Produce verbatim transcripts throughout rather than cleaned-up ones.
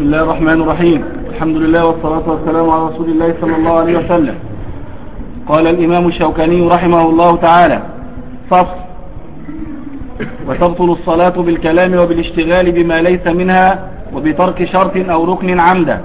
الله الرحمن الرحيم. الحمد لله والصلاة والسلام على رسول الله صلى الله عليه وسلم. قال الإمام الشوكاني رحمه الله تعالى: فصل. وتبطل الصلاة بالكلام وبالاشتغال بما ليس منها وبترك شرط أو ركن عمدا.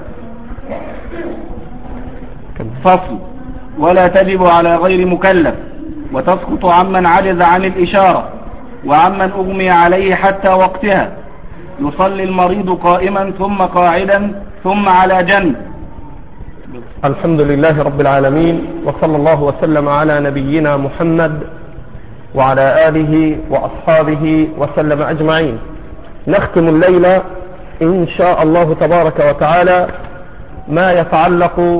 فصل. ولا تجب على غير مكلف، وتسقط عمن عجز عن الإشارة وعمن أغمي عليه حتى وقتها. يصلي المريض قائما ثم قاعدا ثم على جنب. الحمد لله رب العالمين، وصلى الله وسلم على نبينا محمد وعلى آله وأصحابه وسلم أجمعين. نختم الليلة إن شاء الله تبارك وتعالى ما يتعلق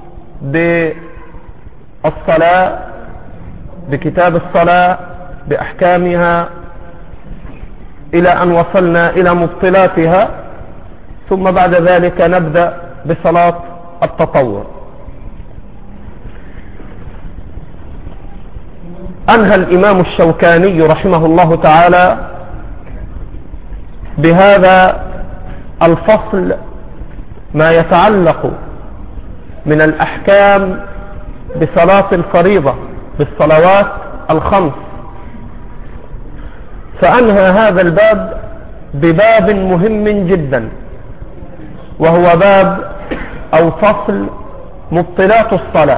بالصلاة، بكتاب الصلاة، بأحكامها، إلى أن وصلنا إلى مبطلاتها، ثم بعد ذلك نبدأ بصلاة التطوع. أنهى الإمام الشوكاني رحمه الله تعالى بهذا الفصل ما يتعلق من الأحكام بصلاة الفريضة، بالصلوات الخمس، فأنهى هذا الباب بباب مهم جدا، وهو باب أو فصل مبطلات الصلاة.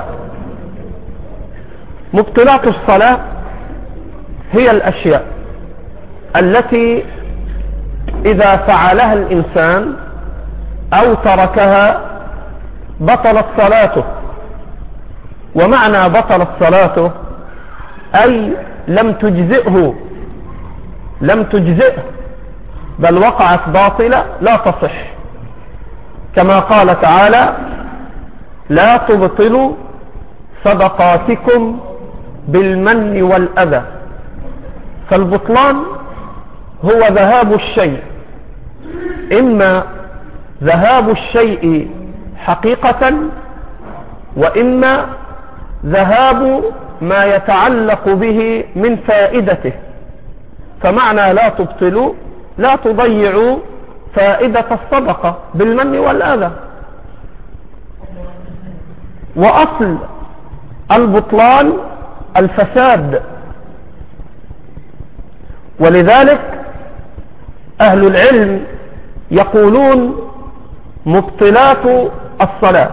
مبطلات الصلاة هي الأشياء التي إذا فعلها الإنسان أو تركها بطلت صلاته. ومعنى بطلت صلاته أي لم تجزئه، لم تجزئه بل وقعت باطلة لا تصح، كما قال تعالى: لا تبطلوا صدقاتكم بالمن والأذى. فالبطلان هو ذهاب الشيء، إما ذهاب الشيء حقيقة، وإما ذهاب ما يتعلق به من فائدته. فمعنى لا تبطلوا لا تضيعوا فائدة الصدقة بالمن والأذى. وأصل البطلان الفساد، ولذلك أهل العلم يقولون مبطلات الصلاة،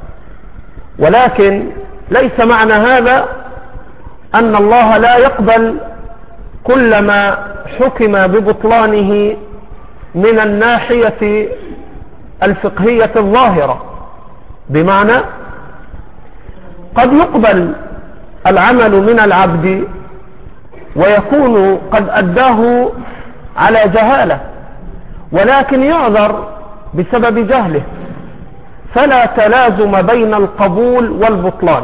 ولكن ليس معنى هذا أن الله لا يقبل كل ما حكم ببطلانه من الناحية الفقهية الظاهرة، بمعنى قد يقبل العمل من العبد ويكون قد أداه على جهالة، ولكن يعذر بسبب جهله، فلا تلازم بين القبول والبطلان.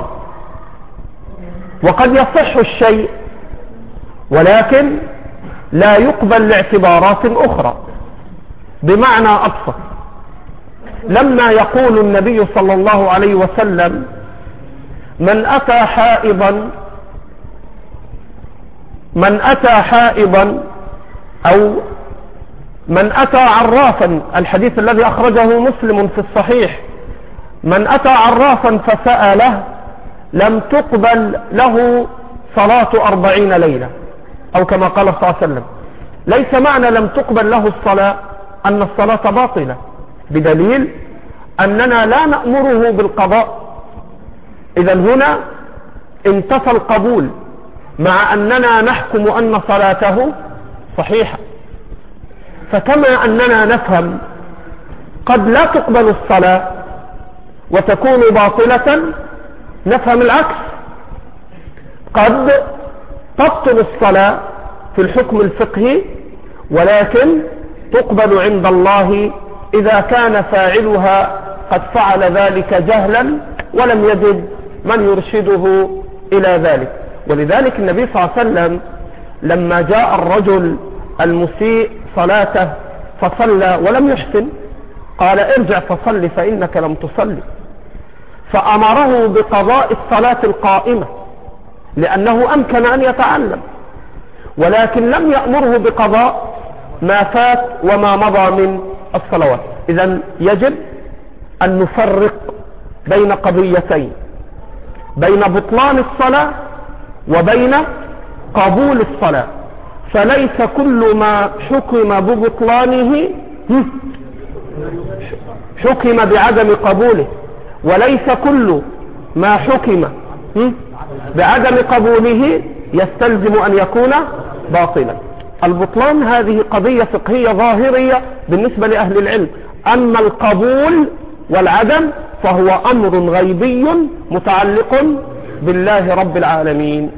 وقد يصح الشيء ولكن لا يقبل لاعتبارات أخرى. بمعنى أبسط، لما يقول النبي صلى الله عليه وسلم: من أتى حائضا من أتى حائضا أو من أتى عرافا، الحديث الذي أخرجه مسلم في الصحيح: من أتى عرافا فسأله لم تقبل له صلاة أربعين ليلة، أو كما قال صلى الله عليه وسلم. ليس معنى لم تقبل له الصلاة أن الصلاة باطلة، بدليل أننا لا نأمره بالقضاء. إذن هنا انتفى القبول، مع أننا نحكم أن صلاته صحيحة. فكما أننا نفهم قد لا تقبل الصلاة وتكون باطلة، نفهم العكس، قد تبطل الصلاة في الحكم الفقهي ولكن تقبل عند الله إذا كان فاعلها قد فعل ذلك جهلا ولم يجد من يرشده إلى ذلك. ولذلك النبي صلى الله عليه وسلم لما جاء الرجل المسيء صلاته فصلى ولم يحسن، قال: ارجع فصل فإنك لم تصلي. فأمره بقضاء الصلاة القائمة لأنه أمكن أن يتعلم، ولكن لم يأمره بقضاء ما فات وما مضى من الصلوات. إذن يجب أن نفرق بين قضيتين، بين بطلان الصلاة وبين قبول الصلاة. فليس كل ما حكم ببطلانه حكم بعدم قبوله، وليس كل ما حكم بعدم قبوله يستلزم أن يكون باطلا. البطلان هذه قضية فقهية ظاهرية بالنسبة لأهل العلم، أما القبول والعدم فهو أمر غيبي متعلق بالله رب العالمين.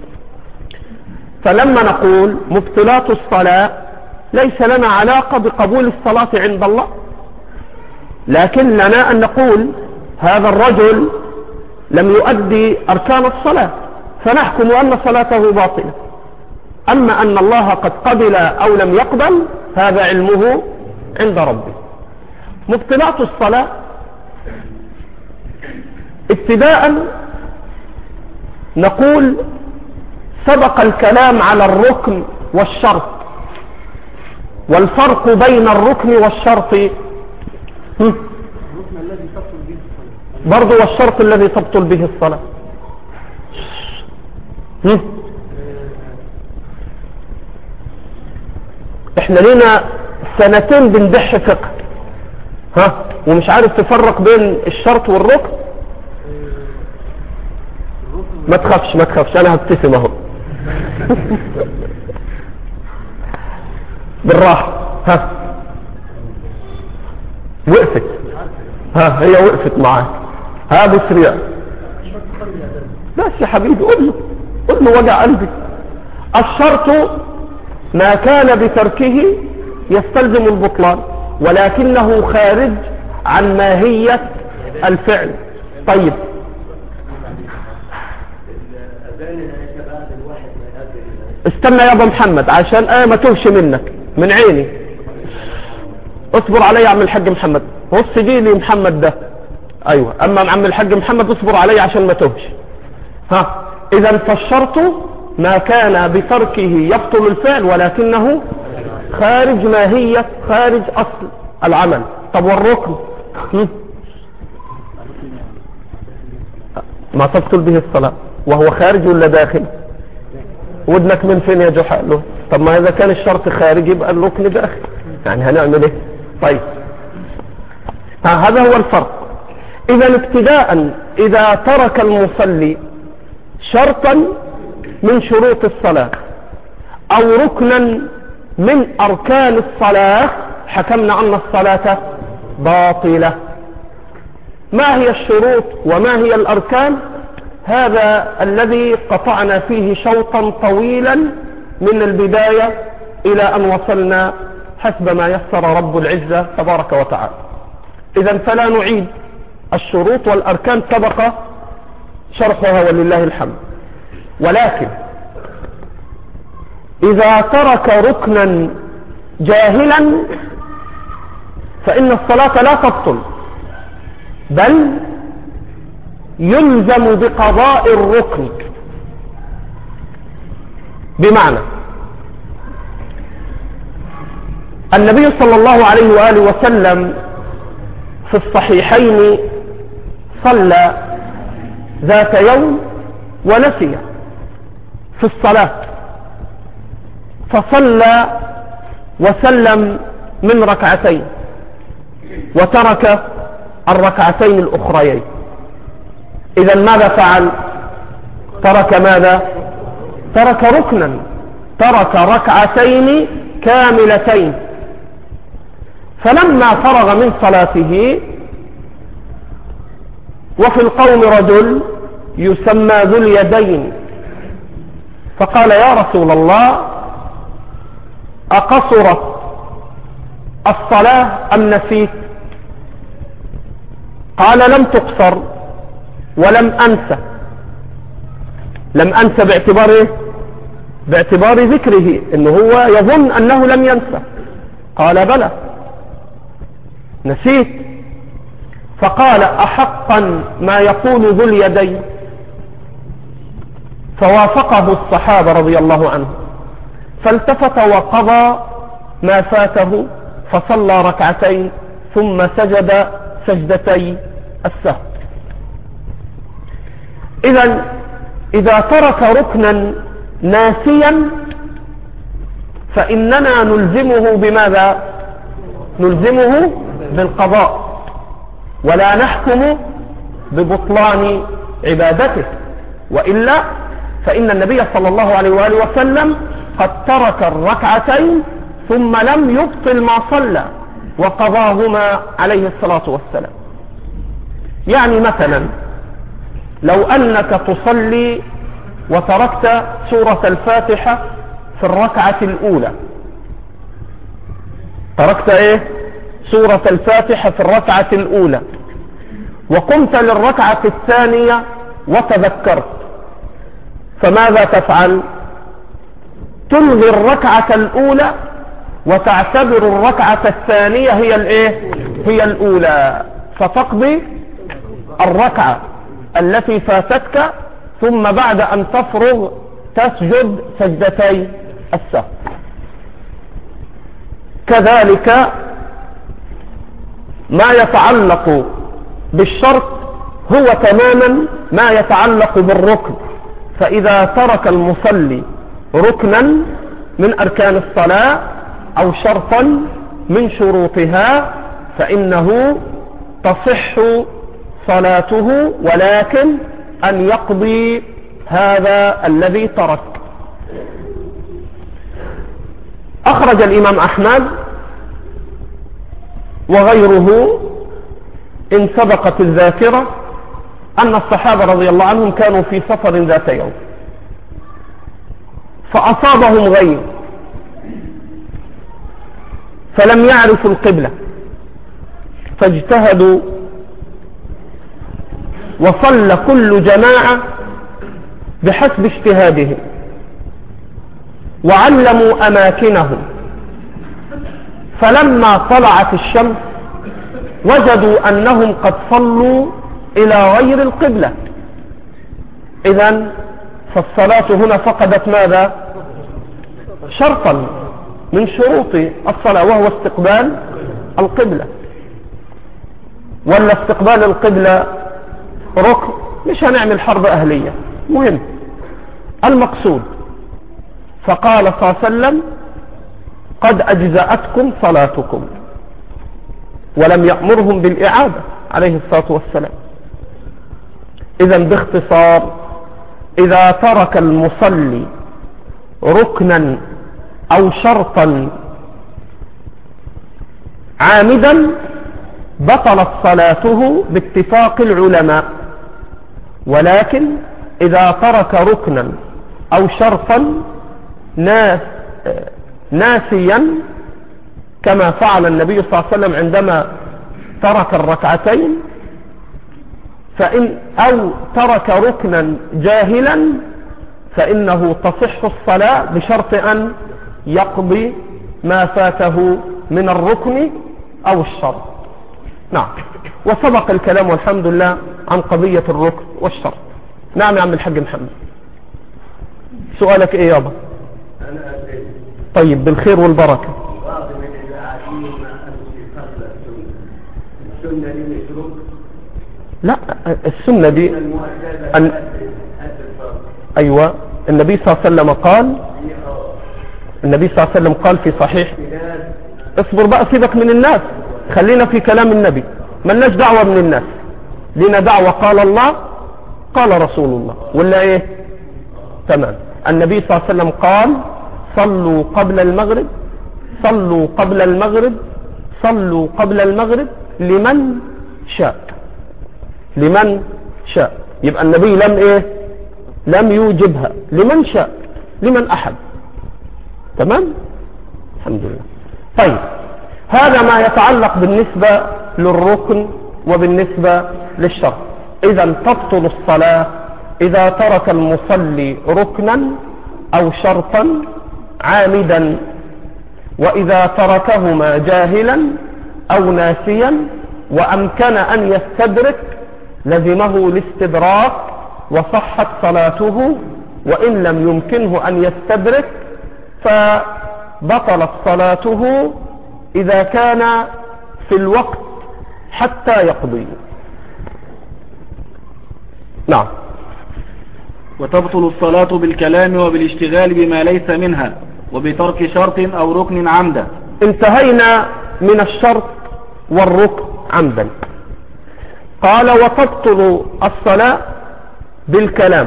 فلما نقول مبطلات الصلاة ليس لنا علاقة بقبول الصلاة عند الله، لكن لنا أن نقول هذا الرجل لم يؤدي أركان الصلاة فنحكم أن صلاته باطلة. أما أن الله قد قبل أو لم يقبل هذا علمه عند ربه. مبطلات الصلاة ابتداء نقول سبق الكلام على الركن والشرط، والفرق بين الركن والشرط برضو والشرط الذي تبطل به الصلاة. احنا لنا سنتين بندح فقه ها ومش عارف تفرق بين الشرط والركن. ما تخافش ما تخافش انا هبتسم اهو. بالراحة. ها وقفت، ها هي وقفت معاك. ها بسريع بس يا حبيبي قل له قل له وجع قلبي. الشرط ما كان بتركه يستلزم البطلان ولكنه خارج عن ماهية الفعل. طيب استنى يا ابو محمد عشان انا ما توهش منك من عيني. اصبر علي يا عم الحاج محمد، بص دي لي محمد ده. ايوه اما عم الحاج محمد اصبر علي عشان ما توهش. ها اذا فالشرط ما كان بتركه يبطل الفعل ولكنه خارج ماهية خارج اصل العمل. طب والركن ما تبطل به الصلاة وهو خارج ولا داخل؟ ودنك من فين يا جحاله؟ طب ما اذا كان الشرط خارج يبقى الركن داخل، يعني هنعمل ايه؟ طيب هذا هو الفرق. اذا ابتداء اذا ترك المصلي شرطا من شروط الصلاة او ركنا من اركان الصلاة حكمنا ان الصلاة باطلة. ما هي الشروط وما هي الاركان؟ هذا الذي قطعنا فيه شوطا طويلا من البداية الى ان وصلنا حسب ما يسر رب العزة تبارك وتعالى. اذا فلا نعيد الشروط والاركان سبق شرحها ولله الحمد. ولكن اذا ترك ركنا جاهلا فان الصلاة لا تبطل بل يلزم بقضاء الركن. بمعنى النبي صلى الله عليه وآله وسلم في الصحيحين صلى ذات يوم ونسي في الصلاة فصلى وسلم من ركعتين وترك الركعتين الأخريين. إذا ماذا فعل؟ ترك ماذا؟ ترك ركنا، ترك ركعتين كاملتين. فلما فرغ من صلاته وفي القوم رجل يسمى ذو اليدين فقال يا رسول الله أقصرت الصلاة أم نسيت؟ قال لم تقصر ولم أنسى. لم أنسى باعتبار إيه؟ باعتبار ذكره إنه هو يظن أنه لم ينسى. قال بلى نسيت. فقال أحقا ما يقول ذو اليدين؟ فوافقه الصحابة رضي الله عنهم فالتفت وقضى ما فاته فصلى ركعتين ثم سجد سجدتي السهو. إذا إذا ترك ركنا ناسيا فإننا نلزمه بماذا؟ نلزمه بالقضاء ولا نحكم ببطلان عبادته، وإلا فإن النبي صلى الله عليه وآله وسلم قد ترك الركعتين ثم لم يبطل ما صلى وقضاهما عليه الصلاة والسلام. يعني مثلا لو أنك تصلي وتركت سورة الفاتحة في الركعة الأولى، تركت ايه؟ سورة الفاتحة في الركعة الأولى، وقمت للركعة الثانية وتذكرت، فماذا تفعل؟ تلغي الركعة الأولى وتعتبر الركعة الثانية هي الايه؟ هي الأولى، فتقضي الركعة التي فاتتك، ثم بعد أن تفرغ تسجد سجدتي السهو. كذلك ما يتعلق بالشرط هو تماما ما يتعلق بالركن، فإذا ترك المصلي ركنا من أركان الصلاة أو شرطا من شروطها فإنه تصح صلاته، ولكن أن يقضي هذا الذي ترك. أخرج الإمام أحمد وغيره إن سبقت الذاكرة أن الصحابة رضي الله عنهم كانوا في سفر ذات يوم، فأصابهم غيم فلم يعرفوا القبلة، فاجتهدوا وصلى كل جماعة بحسب اجتهادهم وعلموا أماكنهم، فلما طلعت الشمس وجدوا أنهم قد صلوا إلى غير القبلة. إذن فالصلاة هنا فقدت ماذا؟ شرطا من شروط الصلاة، وهو استقبال القبلة. ولا استقبال القبلة ركن؟ مش هنعمل حرب أهلية، مهم المقصود. فقال صلى الله عليه وسلم قد أجزأتكم صلاتكم، ولم يأمرهم بالإعادة عليه الصلاة والسلام. إذن باختصار إذا ترك المصلي ركنا أو شرطا عامدا بطلت صلاته باتفاق العلماء، ولكن إذا ترك ركنا أو شرطا ناس ناسيا كما فعل النبي صلى الله عليه وسلم عندما ترك الركعتين، فإن أو ترك ركنا جاهلا فإنه تصح الصلاة بشرط أن يقضي ما فاته من الركن أو الشرط. نعم، وسبق الكلام والحمد لله عن قضية الركن والشرط. نعم يا عم الحاج محمد، سؤالك ايه يابا؟ طيب بالخير والبركة. لا، السنة دي أن... أيوة النبي صلى الله عليه وسلم قال النبي صلى الله عليه وسلم قال في صحيح، اصبر بقى سيبك من الناس، خلينا في كلام النبي، ملناش دعوة من الناس، لنا دعوة قال الله قال رسول الله، ولا ايه؟ تمام. النبي صلى الله عليه وسلم قال صلوا قبل المغرب صلوا قبل المغرب صلوا قبل المغرب لمن شاء لمن شاء. يبقى النبي لم ايه؟ لم يوجبها، لمن شاء، لمن احد. تمام، الحمد لله. طيب، هذا ما يتعلق بالنسبة للركن وبالنسبة للشرط. اذا تبطل الصلاة اذا ترك المصلي ركنا او شرطا عامدا، واذا تركهما جاهلا او ناسيا وامكن ان يستدرك لزمه الاستدراك وصحت صلاته، وان لم يمكنه ان يستدرك فبطلت صلاته اذا كان في الوقت حتى يقضي. نعم. وتبطل الصلاة بالكلام وبالاشتغال بما ليس منها وبترك شرط أو ركن عمدا. انتهينا من الشرط والركن عمدا. قال وتبطل الصلاة بالكلام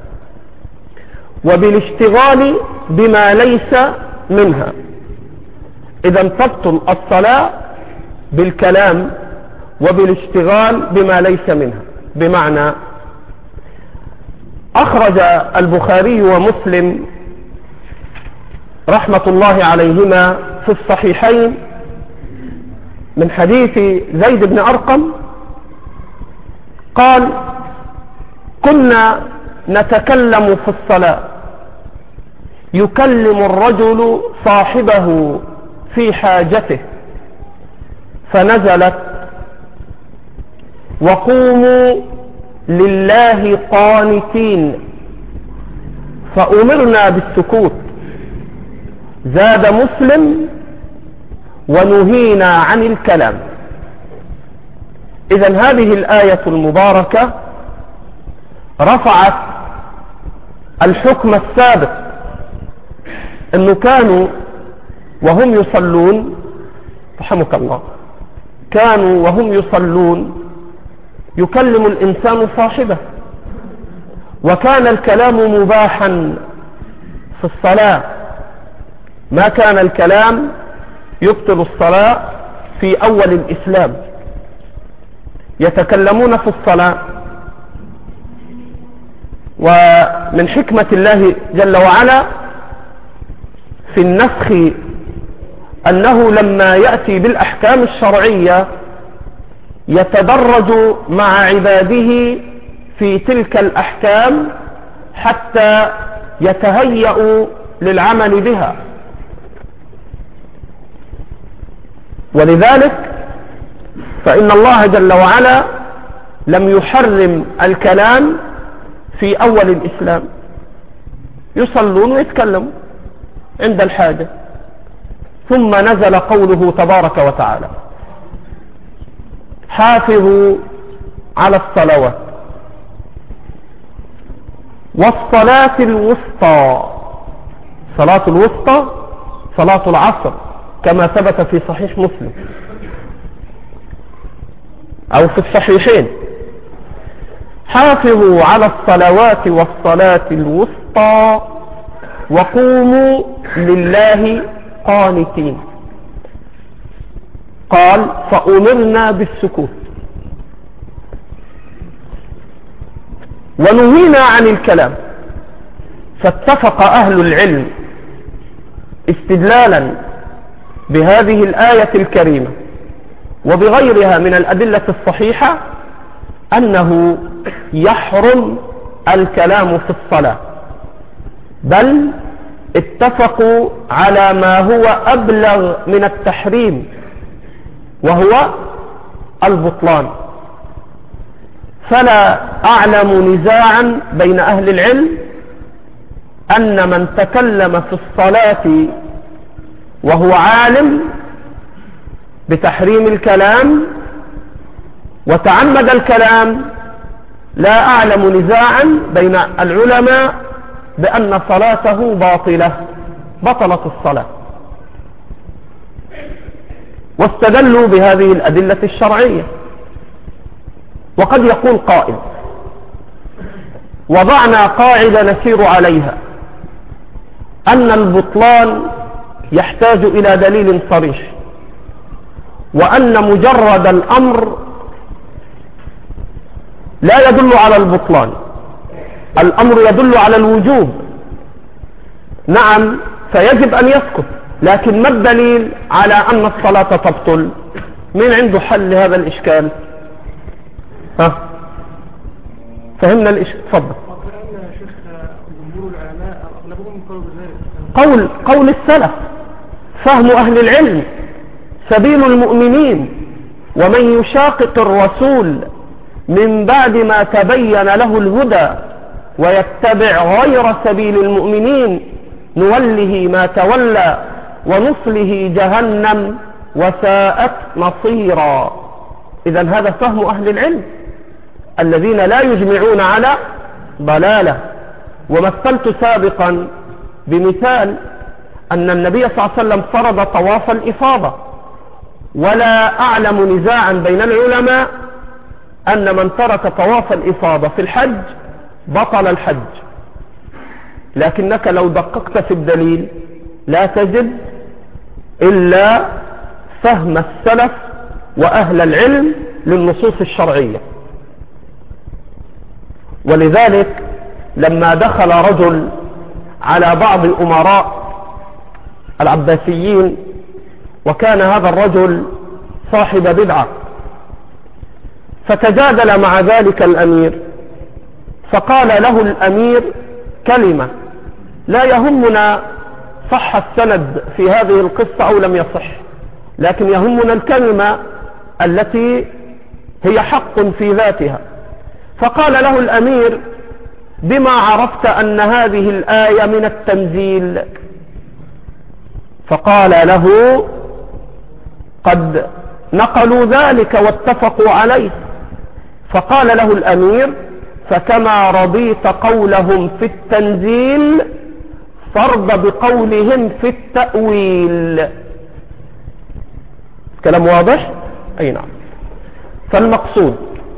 وبالاشتغال بما ليس منها. إذا تبطل الصلاة بالكلام وبالاشتغال بما ليس منها، بمعنى أخرج البخاري ومسلم رحمة الله عليهما في الصحيحين من حديث زيد بن أرقم قال كنا نتكلم في الصلاة يكلم الرجل صاحبه في حاجته فنزلت وقوموا لله قانتين فأمرنا بالسكوت. زاد مسلم ونهينا عن الكلام. إذن هذه الآية المباركة رفعت الحكم السابق أنه كانوا وهم يصلون، رحمك الله، كانوا وهم يصلون يكلم الإنسان صاحبه، وكان الكلام مباحا في الصلاة، ما كان الكلام يبطل الصلاة في أول الإسلام. يتكلمون في الصلاة، ومن حكمة الله جل وعلا في النسخ أنه لما يأتي بالأحكام الشرعية يتدرج مع عباده في تلك الأحكام حتى يتهيأوا للعمل بها. ولذلك فإن الله جل وعلا لم يحرم الكلام في أول الإسلام، يصلون ويتكلموا عند الحاجة، ثم نزل قوله تبارك وتعالى حافظوا على الصلوات والصلاة الوسطى. صلاة الوسطى صلاة العصر كما ثبت في صحيح مسلم أو في الصحيحين. حافظوا على الصلوات والصلاة الوسطى وقوموا لله قانتين. قال فأمرنا بالسكوت ونهينا عن الكلام. فاتفق أهل العلم استدلالا بهذه الآية الكريمة وبغيرها من الأدلة الصحيحة أنه يحرم الكلام في الصلاة، بل اتفقوا على ما هو أبلغ من التحريم وهو البطلان. فلا أعلم نزاعا بين أهل العلم أن من تكلم في الصلاة وهو عالم بتحريم الكلام وتعمد الكلام، لا أعلم نزاعا بين العلماء بأن صلاته باطلة، بطلت الصلاة، واستدلوا بهذه الأدلة الشرعية. وقد يقول قائل وضعنا قاعدة نسير عليها أن البطلان يحتاج إلى دليل صريح، وأن مجرد الأمر لا يدل على البطلان، الأمر يدل على الوجوب. نعم فيجب أن يسكت، لكن ما الدليل على أن الصلاة تبطل؟ من عنده حل لهذا الإشكال؟ ها فهمنا الإشكال؟ تفضل. قول قول السلف، فهم أهل العلم، سبيل المؤمنين. ومن يشاقق الرسول من بعد ما تبين له الهدى ويتبع غير سبيل المؤمنين نوله ما تولى ونصله جهنم وساءت مصيرا. إذن هذا فهم أهل العلم الذين لا يجمعون على ضلالة. ومثلت سابقا بمثال أن النبي صلى الله عليه وسلم فرض طواف الإفاضة، ولا أعلم نزاعا بين العلماء أن من ترك طواف الإفاضة في الحج بطل الحج، لكنك لو دققت في الدليل لا تجد إلا فهم السلف وأهل العلم للنصوص الشرعية. ولذلك لما دخل رجل على بعض الأمراء العباسيين، وكان هذا الرجل صاحب بدعة، فتجادل مع ذلك الأمير، فقال له الأمير كلمة: لا يهمنا صح السند في هذه القصة أو لم يصح، لكن يهمنا الكلمة التي هي حق في ذاتها. فقال له الأمير: بما عرفت أن هذه الآية من التنزيل؟ فقال له: قد نقلوا ذلك واتفقوا عليه. فقال له الأمير: فكما رضيت قولهم في التنزيل فرض بقولهم في التأويل. كلام واضح؟ أي نعم. فالمقصود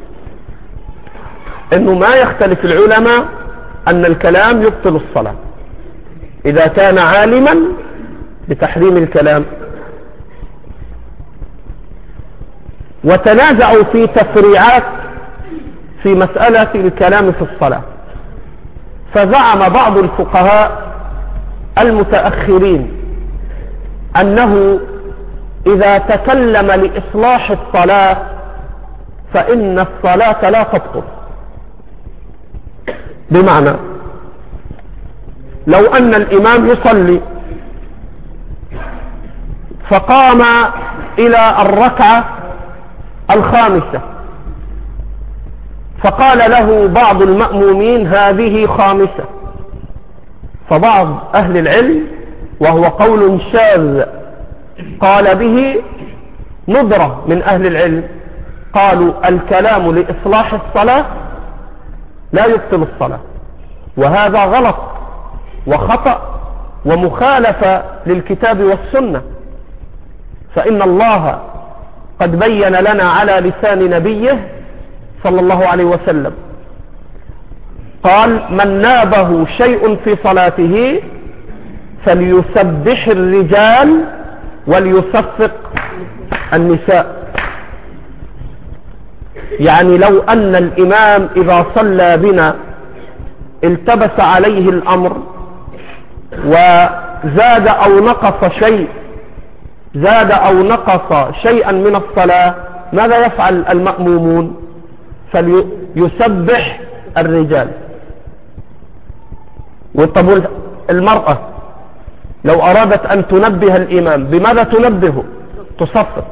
أنه ما يختلف العلماء أن الكلام يبطل الصلاة إذا كان عالما بتحريم الكلام، وتنازعوا في تفريعات في مسألة الكلام في الصلاة. فزعم بعض الفقهاء المتأخرين أنه إذا تكلم لإصلاح الصلاة فإن الصلاة لا تبطل. بمعنى لو أن الإمام يصلي فقام إلى الركعة الخامسة، فقال له بعض المأمومين: هذه خامسة. فبعض أهل العلم، وهو قول شاذ قال به ندرة من أهل العلم، قالوا الكلام لإصلاح الصلاة لا يبطل الصلاة، وهذا غلط وخطأ ومخالفة للكتاب والسنة. فإن الله قد بين لنا على لسان نبيه صلى الله عليه وسلم، قال: من نابه شيء في صلاته فليسبح الرجال وليصفق النساء. يعني لو أن الإمام إذا صلى بنا التبس عليه الأمر وزاد أو نقص شيء زاد أو نقص شيئا من الصلاة، ماذا يفعل المأمومون؟ فليسبح الرجال. وطب المرأة لو أرادت أن تنبه الإمام بماذا تنبهه؟ تصفق.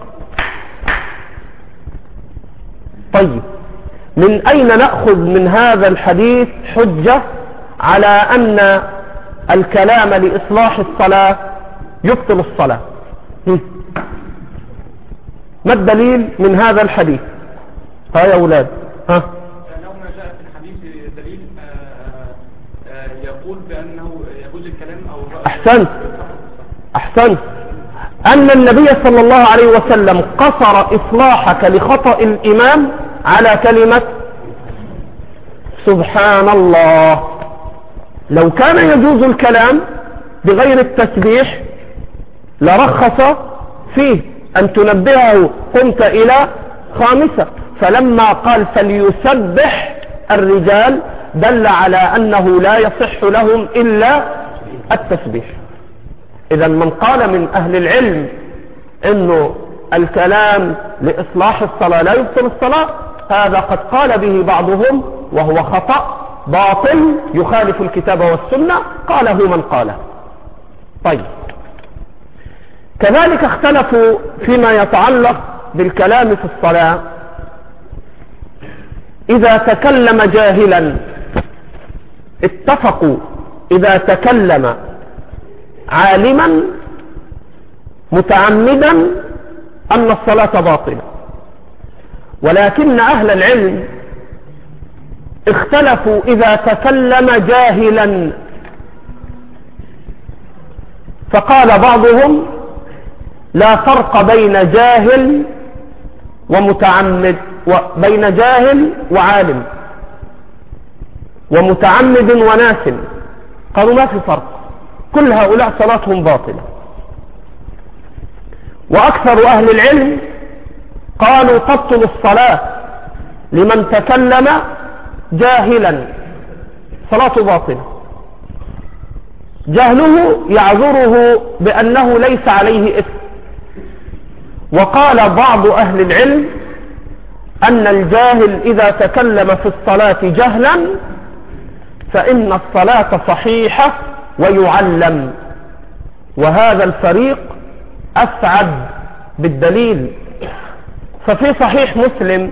طيب، من أين نأخذ من هذا الحديث حجة على أن الكلام لإصلاح الصلاة يبطل الصلاة؟ ما الدليل من هذا الحديث؟ ها يا أولاد، ها؟ لو ما جاء في الحديث دليل يقول بأنه يجوز الكلام أو أحسنت أحسنت أن النبي صلى الله عليه وسلم قصر إصلاحك لخطأ الإمام على كلمة سبحان الله. لو كان يجوز الكلام بغير التسبيح لرخص فيه أن تنبهه قمت إلى خامسة. فلما قال فليسبح الرجال دل على أنه لا يصح لهم إلا التسبيح. إذا من قال من أهل العلم أنه الكلام لإصلاح الصلاة لا يبطل الصلاة، هذا قد قال به بعضهم وهو خطأ باطل يخالف الكتاب والسنة، قاله من قاله. طيب، كذلك اختلفوا فيما يتعلق بالكلام في الصلاة. إذا تكلم جاهلا اتفقوا إذا تكلم عالما متعمدا أن الصلاة باطلة، ولكن أهل العلم اختلفوا إذا تكلم جاهلا، فقال بعضهم لا فرق بين جاهل ومتعمد، وبين جاهل وعالم ومتعمد وناس، قالوا ما في فرق، كل هؤلاء صلاتهم باطلة. وأكثر أهل العلم قالوا تبطل الصلاة لمن تكلم جاهلا، صلاته باطلة، جهله يعذره بأنه ليس عليه إثم. وقال بعض أهل العلم أن الجاهل إذا تكلم في الصلاة جهلا فإن الصلاة صحيحة ويعلم، وهذا الفريق أسعد بالدليل. ففي صحيح مسلم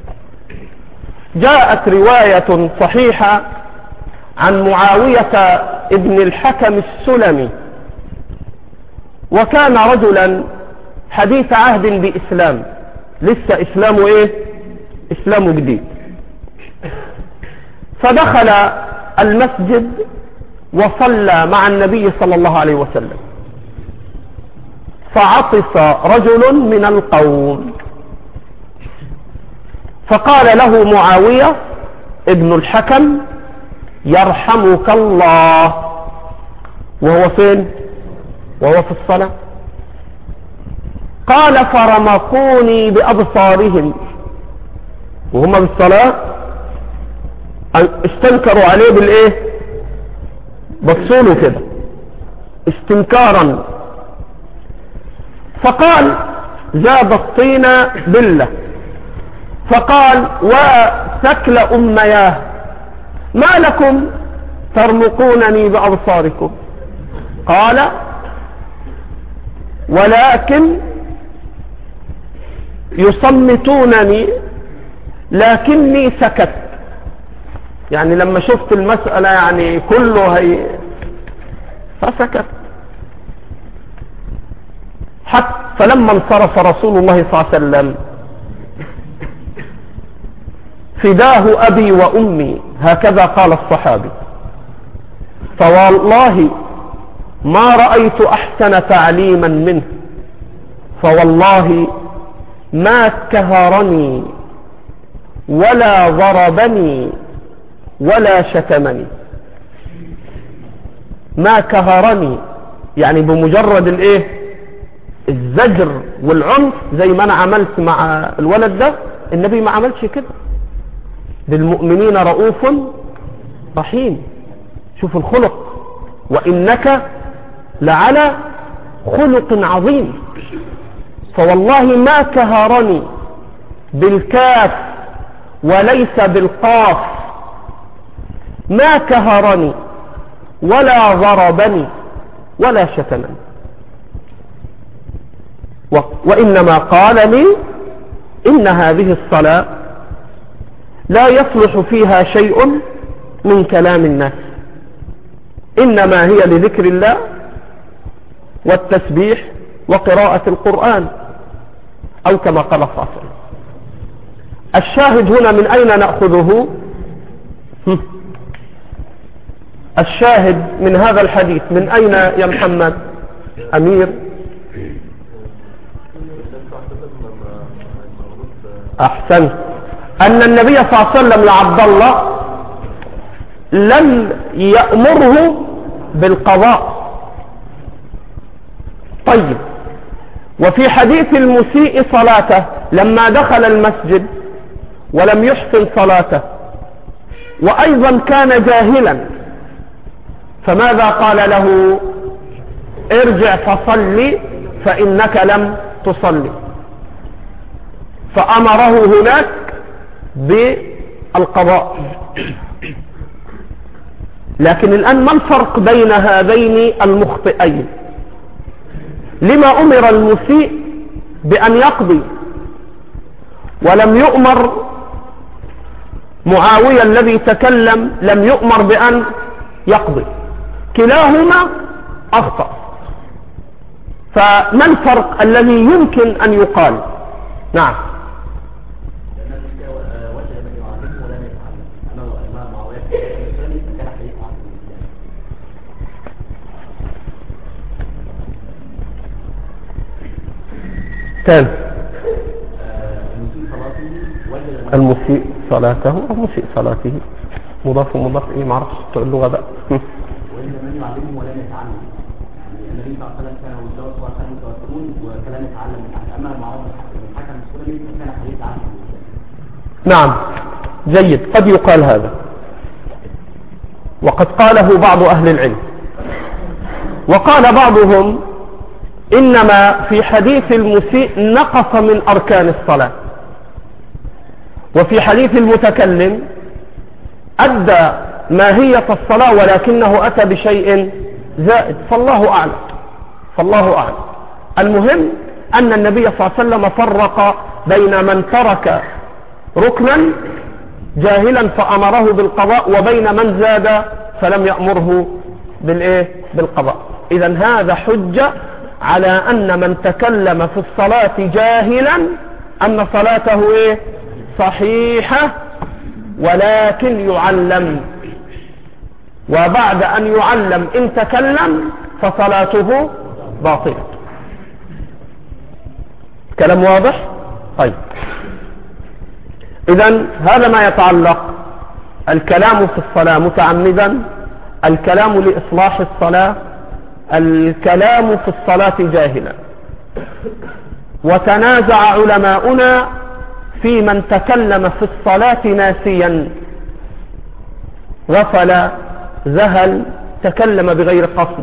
جاءت رواية صحيحة عن معاوية ابن الحكم السلمي، وكان رجلا حديث عهد بإسلام، لسه إسلامه إيه؟ إسلامه جديد. فدخل المسجد وصلى مع النبي صلى الله عليه وسلم، فعطس رجل من القوم، فقال له معاوية ابن الحكم يرحمك الله، وهو فين؟ وهو في الصلاة. قال فرمقوني بأبصارهم، وهم بالصلاة استنكروا عليه بالايه؟ بصوله كده استنكارا. فقال زاد الطين بلة، فقال وثكل أمياه ما لكم ترمقونني بأبصاركم؟ قال ولكن يصمتونني لكني سكت، يعني لما شفت المسألة يعني كله هي فسكت. حتى فلما انصرف رسول الله صلى الله عليه وسلم فداه أبي وأمي، هكذا قال الصحابي، فوالله ما رأيت أحسن تعليما منه، فوالله ما كهرني ولا ضربني ولا شتمني. ما كهرني يعني بمجرد الايه؟ الزجر والعنف، زي ما انا عملت مع الولد ده، النبي ما عملش كده. بالمؤمنين رؤوف رحيم. شوف الخلق، وإنك لعلى خلق عظيم. فوالله ما كهرني بالكاف وليس بالقاف، ما كهرني ولا ضربني ولا شتمني، وإنما قال لي إن هذه الصلاة لا يصلح فيها شيء من كلام الناس، إنما هي لذكر الله والتسبيح وقراءة القرآن، أو كما قال صلى الله عليه وسلم. الشاهد هنا من أين نأخذه؟ الشاهد من هذا الحديث من أين يا محمد أمير؟ أحسنت. أن النبي صلى الله عليه وسلم لعبد الله لم يأمره بالقضاء. طيب، وفي حديث المسيء صلاته لما دخل المسجد ولم يحسن صلاته وأيضا كان جاهلا، فماذا قال له؟ ارجع فصلي فإنك لم تصلي، فأمره هناك بالقضاء. لكن الآن ما الفرق بين هذين المخطئين؟ لما أمر المسيء بأن يقضي ولم يؤمر معاوية الذي تكلم لم يؤمر بأن يقضي؟ كلاهما أخطأ. فما الفرق الذي يمكن أن يقال؟ نعم. ثاني المسيء صلاته أو مسيء صلاته مضاف ومضاف إيه معرفش تقول له غباء. وإن من يعلمه ولم يتعلم، يعني النبي صلى الله عليه وسلم كان والجواب صلى الله عليه وسلم متواترون وكلام يتعلم من أحد، أما معاذ بن الحكم السلمي كان حديث عنه. نعم جيد، قد يقال هذا، وقد قاله بعض أهل العلم، وقال بعضهم إنما في حديث المسيء نقص من أركان الصلاة، وفي حديث المتكلم أدى ماهية الصلاة ولكنه أتى بشيء زائد، فالله أعلم فالله أعلم. المهم أن النبي صلى الله عليه وسلم فرق بين من ترك ركنا جاهلا فأمره بالقضاء وبين من زاد فلم يأمره بالإيه؟ بالقضاء. إذن هذا حجة على أن من تكلم في الصلاة جاهلا أن صلاته إيه؟ صحيحة، ولكن يعلم، وبعد أن يعلم إن تكلم فصلاته باطلة. كلام واضح؟ طيب، إذن هذا ما يتعلق الكلام في الصلاة متعمدا، الكلام لإصلاح الصلاة، الكلام في الصلاة جاهلا. وتنازع علماؤنا في من تكلم في الصلاة ناسيا، غفل، ذهل، تكلم بغير قصد،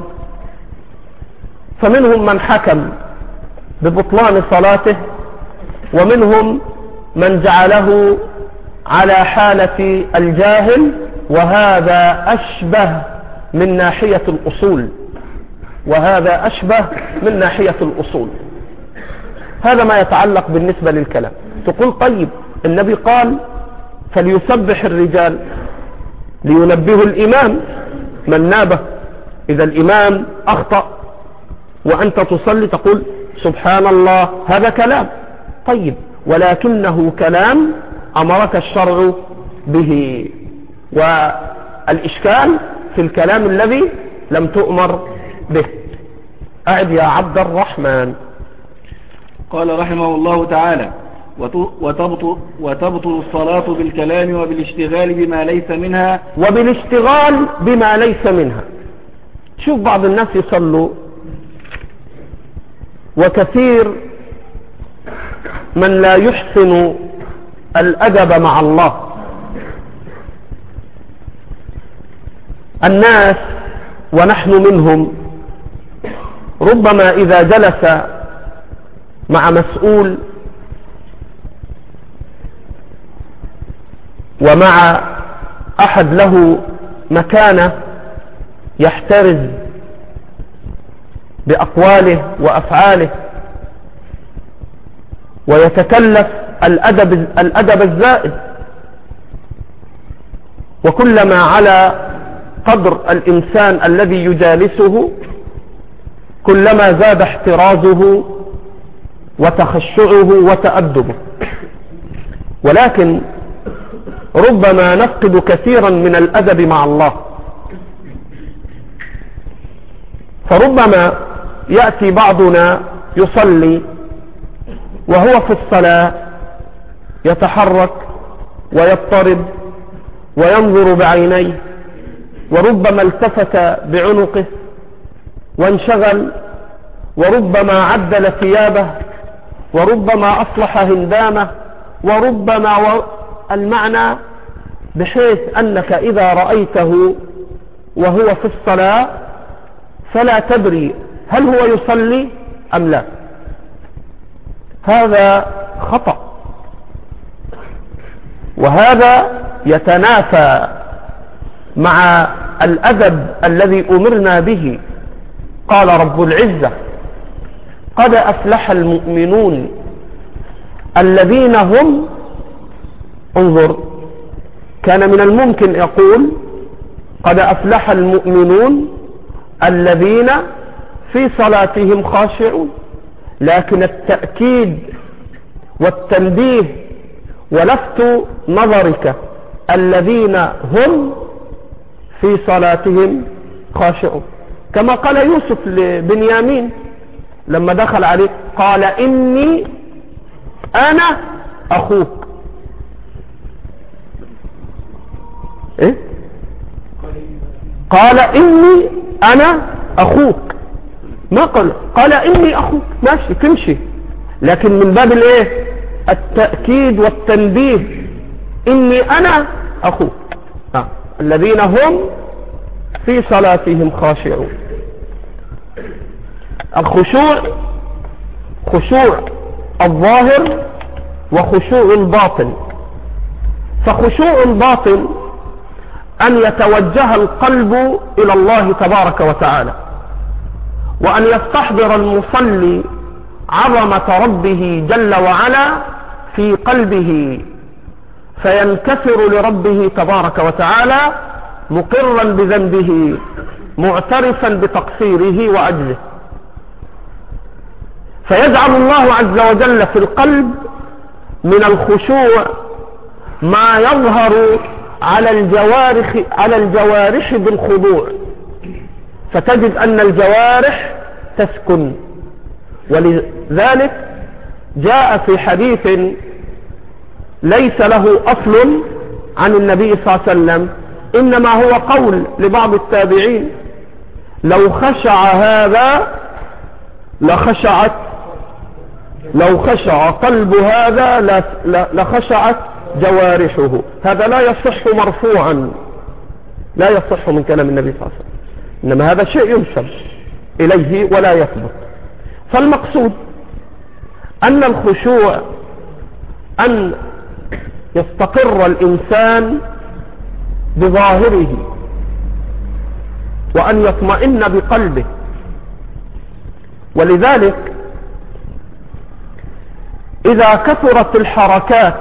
فمنهم من حكم ببطلان صلاته، ومنهم من جعله على حالة الجاهل، وهذا أشبه من ناحية الأصول وهذا أشبه من ناحية الأصول. هذا ما يتعلق بالنسبة للكلام. تقول طيب النبي قال فليسبح الرجال لينبه الإمام من نابه، إذا الإمام أخطأ وأنت تصلي تقول سبحان الله، هذا كلام طيب، ولكنه كلام أمرك الشرع به، والإشكال في الكلام الذي لم تؤمر به. أعد يا عبد الرحمن. قال رحمه الله تعالى: وتبطل, وتبطل الصلاة بالكلام وبالاشتغال بما ليس منها وبالاشتغال بما ليس منها. شوف بعض الناس يصلوا، وكثير من لا يحسن الأدب مع الله. الناس ونحن منهم ربما إذا جلس مع مسؤول ومع أحد له مكانة يحترز بأقواله وأفعاله ويتكلف الأدب, الأدب الزائد، وكلما على قدر الإنسان الذي يجالسه كلما زاد احترازه وتخشعه وتأدبه. ولكن ربما نفقد كثيرا من الأدب مع الله، فربما يأتي بعضنا يصلي وهو في الصلاة يتحرك ويضطرب وينظر بعينيه، وربما التفت بعنقه وانشغل، وربما عدل ثيابه، وربما أصلح هندامه، وربما و... المعنى بحيث أنك إذا رأيته وهو في الصلاة فلا تدري هل هو يصلي أم لا. هذا خطأ، وهذا يتنافى مع الأدب الذي أمرنا به. قال رب العزة: قد أفلح المؤمنون الذين هم، انظر، كان من الممكن يقول قد أفلح المؤمنون الذين في صلاتهم خاشعون. لكن التأكيد والتنبيه ولفت نظرك الذين هم في صلاتهم خاشعون، كما قال يوسف لبنيامين لما دخل عليه قال إني أنا أخوك. إيه؟ قال إني أنا أخوك، ما قال قال إني أخوك، ماشي تمشي، لكن من باب الإيه؟ التأكيد والتنبيه، إني أنا أخوك. آه. الذين هم في صلاتهم خاشعون. الخشوع خشوع الظاهر وخشوع الباطن. فخشوع الباطن أن يتوجه القلب إلى الله تبارك وتعالى، وأن يستحضر المصلي عظمة ربه جل وعلا في قلبه، فينكسر لربه تبارك وتعالى مقرا بذنبه معترفا بتقصيره وعجزه، فيجعل الله عز وجل في القلب من الخشوع ما يظهر على الجوارح على الجوارح بالخضوع، فتجد أن الجوارح تسكن. ولذلك جاء في حديث ليس له أصل عن النبي صلى الله عليه وسلم، إنما هو قول لبعض التابعين: لو خشع هذا لخشعت لو خشع قلب هذا لخشعت جوارحه. هذا لا يصح مرفوعا، لا يصح من كلام النبي صلى الله عليه وسلم، إنما هذا شيء ينسب إليه ولا يثبت. فالمقصود أن الخشوع أن يستقر الإنسان بظاهره وأن يطمئن بقلبه. ولذلك إذا كثرت الحركات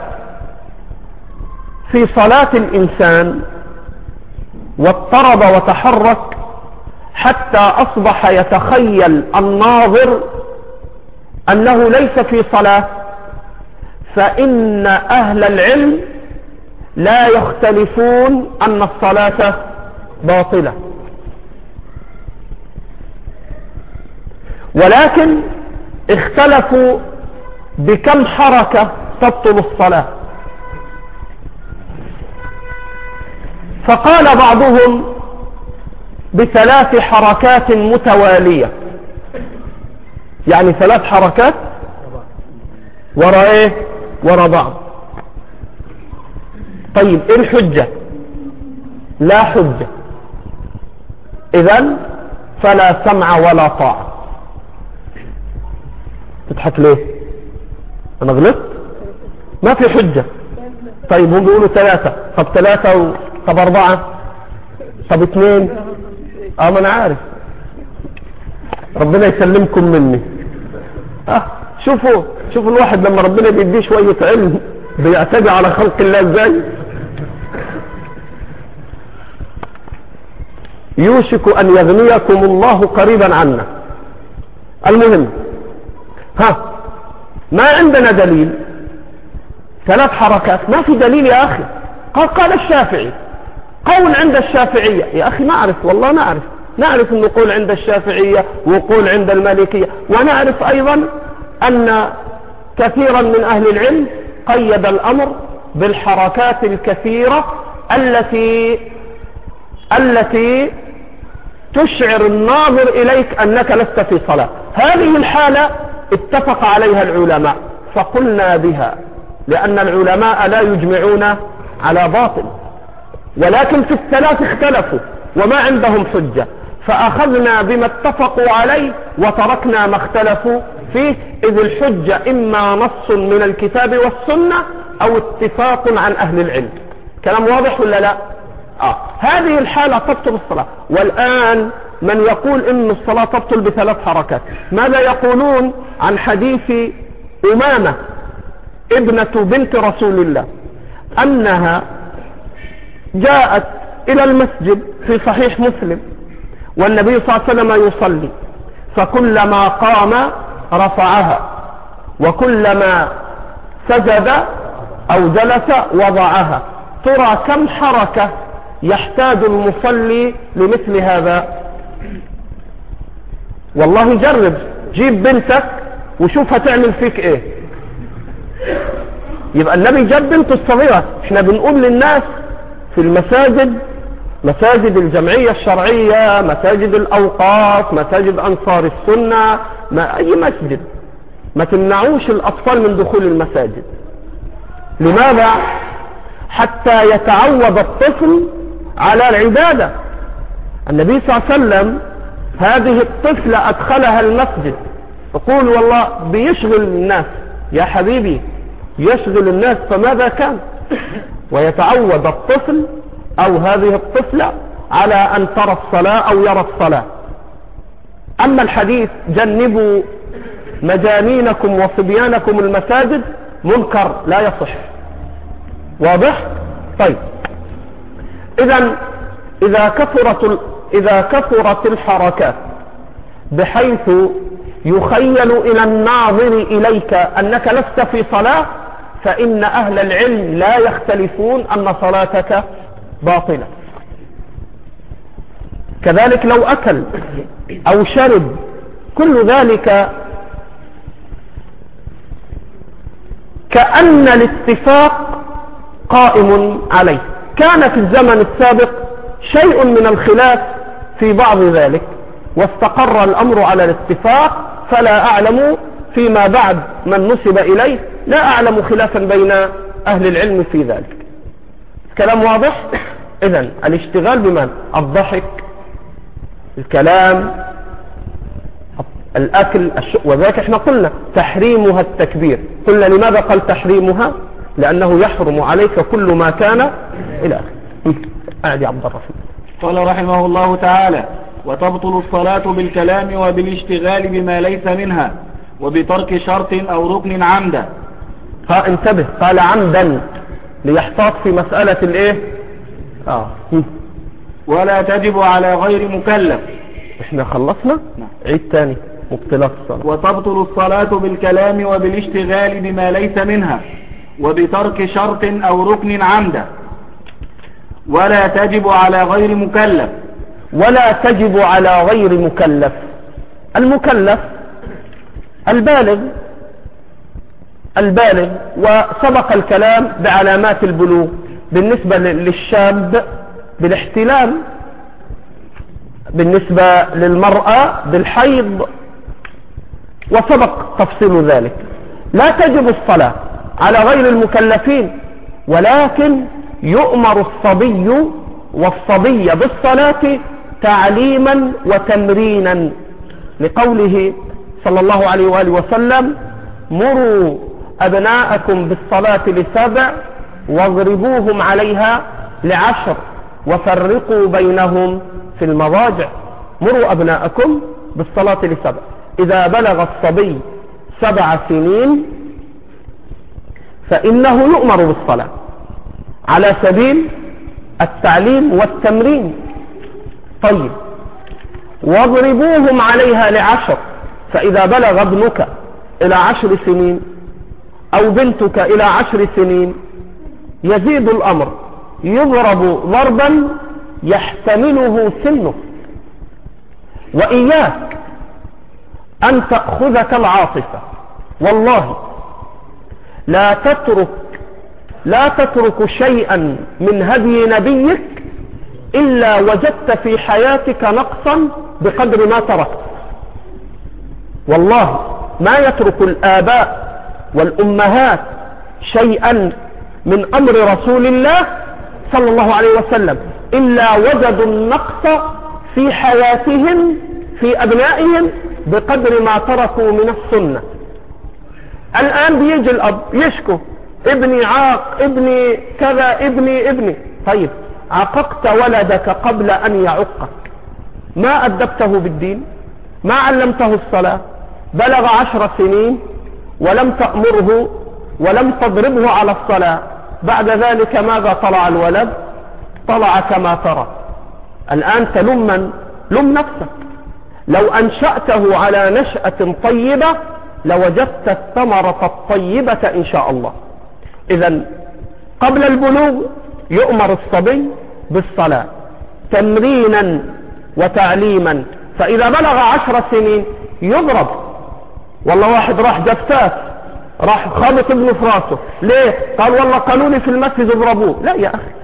في صلاة الإنسان واضطرب وتحرك حتى أصبح يتخيل الناظر أنه ليس في صلاة، فإن أهل العلم لا يختلفون أن الصلاة باطلة، ولكن اختلفوا بكم حركة تبطل الصلاة. فقال بعضهم بثلاث حركات متوالية، يعني ثلاث حركات وراء ايه؟ وراء بعض. طيب ايه الحجة؟ لا حجة، اذن فلا سمع ولا طاعة. تضحك ليه؟ انا غلطت؟ ما في حجة. طيب هم بيقولوا ثلاثة، طب ثلاثة و... طب اربعة، طب اثنين. اه ما انا عارف، ربنا يسلمكم مني. اه شوفوا شوفوا الواحد لما ربنا بيديه شوية علم بيعتدي على خلق الله ازاي. يوشك ان يغنيكم الله قريبا عنا. المهم ها ما عندنا دليل، ثلاث حركات، ما في دليل يا اخي. قال قال الشافعي، قول عند الشافعية. يا اخي ما اعرف، والله ما اعرف، نعرف انه قول عند الشافعية وقول عند المالكية، ونعرف ايضا ان كثيرا من اهل العلم قيد الامر بالحركات الكثيرة التي التي تشعر الناظر اليك انك لست في صلاة. هذه الحالة اتفق عليها العلماء فقلنا بها، لان العلماء لا يجمعون على باطل، ولكن في الثلاث اختلفوا وما عندهم حجة، فأخذنا بما اتفقوا عليه وتركنا ما اختلفوا فيه، إذ الحجة إما نص من الكتاب والسنة أو اتفاق عن أهل العلم. كلام واضح ولا لا؟ آه. هذه الحالة تبطل الصلاة. والآن من يقول إن الصلاة تبطل بثلاث حركات، ماذا يقولون عن حديث أمامة ابنة بنت رسول الله أنها جاءت إلى المسجد في صحيح مسلم والنبي صلى الله عليه وسلم يصلي، فكلما قام رفعها، وكلما سجد أو جلس وضعها. ترى كم حركة يحتاج المصلي لمثل هذا؟ والله جرب، جيب بنتك وشوف هتعمل فيك ايه. يبقى النبي جاب بنته الصغيرة. احنا بنقول للناس في المساجد، مساجد الجمعية الشرعية، مساجد الأوقاف، مساجد أنصار السنة، ما أي مسجد، ما تمنعوش الأطفال من دخول المساجد. لماذا؟ حتى يتعود الطفل على العبادة. النبي صلى الله عليه وسلم هذه الطفلة أدخلها المسجد، يقول والله بيشغل الناس يا حبيبي، يشغل الناس، فماذا كان؟ ويتعود الطفل أو هذه الطفلة على أن ترى الصلاة أو يرى الصلاة. أما الحديث جنبوا مجانينكم وصبيانكم المساجد، منكر لا يصح. واضح؟ طيب، إذن إذا كثرت إذا كثرت الحركات بحيث يخيل إلى الناظر إليك أنك لست في صلاة، فإن أهل العلم لا يختلفون أن صلاتك باطلة. كذلك لو أكل أو شرب، كل ذلك كأن الاتفاق قائم عليه. كان في الزمن السابق شيء من الخلاف في بعض ذلك، واستقر الأمر على الاتفاق، فلا أعلم فيما بعد من نسب إليه، لا أعلم خلافا بين أهل العلم في ذلك. كلام واضح؟ إذن الاشتغال بمن؟ الضحك، الكلام، الأكل، وذلك احنا قلنا تحريمها التكبير. قلنا لماذا قال تحريمها؟ لأنه يحرم عليك كل ما كان إلى آخر. أعد يا عبد الرحمن. قال رحمه الله تعالى: وتبطل الصلاة بالكلام وبالاشتغال بما ليس منها وبترك شرط أو ركن عمدا. ها انتبه، قال عمدا ليحتاط في مسألة الايه؟ آه. ولا تجب على غير مكلف. احنا خلصنا؟ نعم. عيد تاني مبطلات الصلاة. وتبطل الصلاة بالكلام وبالاشتغال بما ليس منها وبترك شرط أو ركن عمدا. ولا تجب على غير مكلف. ولا تجب على غير مكلف. المكلف البالغ، البالغ، وسبق الكلام بعلامات البلوغ. بالنسبة للشاب بالاحتلام، بالنسبة للمرأة بالحيض، وسبق تفصيل ذلك. لا تجب الصلاة على غير المكلفين، ولكن يؤمر الصبي والصبية بالصلاة تعليما وتمرينا، لقوله صلى الله عليه وآله وسلم: مروا أبناءكم بالصلاة لسبع واضربوهم عليها لعشر وفرقوا بينهم في المضاجع. مروا أبناءكم بالصلاة لسبع. إذا بلغ الصبي سبع سنين فإنه يؤمر بالصلاة على سبيل التعليم والتمرين. طيب، واضربوهم عليها لعشر. فإذا بلغ ابنك إلى عشر سنين أو بنتك إلى عشر سنين يزيد الأمر، يضرب ضربا يحتمله سنه. وإياك أن تأخذك العاطفة، والله لا تترك لا تترك شيئا من هدي نبيك إلا وجدت في حياتك نقصا بقدر ما تركت. والله ما يترك الآباء والأمهات شيئا من أمر رسول الله صلى الله عليه وسلم إلا وجدوا النقص في حياتهم في أبنائهم بقدر ما تركوا من السنة. الآن بيجي الأب يشكو: ابني عاق، ابني كذا، ابني ابني. طيب، عققت ولدك قبل أن يعقك، ما أدبته بالدين، ما علمته الصلاة، بلغ عشر سنين ولم تأمره ولم تضربه على الصلاة، بعد ذلك ماذا طلع الولد؟ طلع كما ترى. الآن تلم من؟ لم نفسك. لو أنشأته على نشأة طيبة لوجدت الثمرة الطيبة إن شاء الله. إذن قبل البلوغ يؤمر الصبي بالصلاة تمرينا وتعليما، فإذا بلغ عشر سنين يضرب. والله واحد راح جفاف راح خابط ابنه في راسه، ليه؟ قال والله قالوا لي في المسجد اضربوه. لا يا أخي،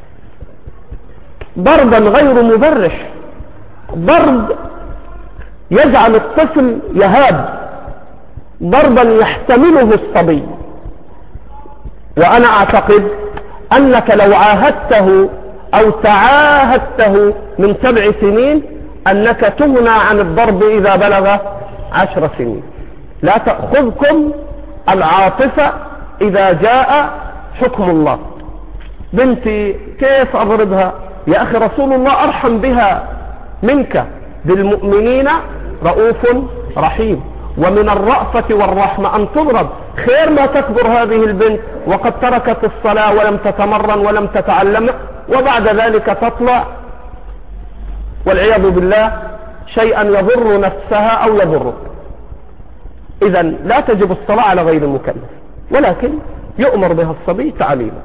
ضربا غير مبرح، ضرب يجعل الطفل يهاب، ضربا يحتمله الصبي. وأنا أعتقد أنك لو عاهدته أو تعاهدته من سبع سنين أنك تغنى عن الضرب إذا بلغ عشر سنين. لا تأخذكم العاطفة إذا جاء حكم الله. بنتي كيف أضربها؟ يا أخي رسول الله أرحم بها منك، بالمؤمنين رؤوف رحيم. ومن الرأفة والرحمة أن تضرب. خير ما تكبر هذه البنت وقد تركت الصلاة ولم تتمرن ولم تتعلم، وبعد ذلك تطلع والعياذ بالله شيئا يضر نفسها أو يضرك. إذن لا تجب الصلاة على غير المكلف، ولكن يؤمر بها الصبي تعليما.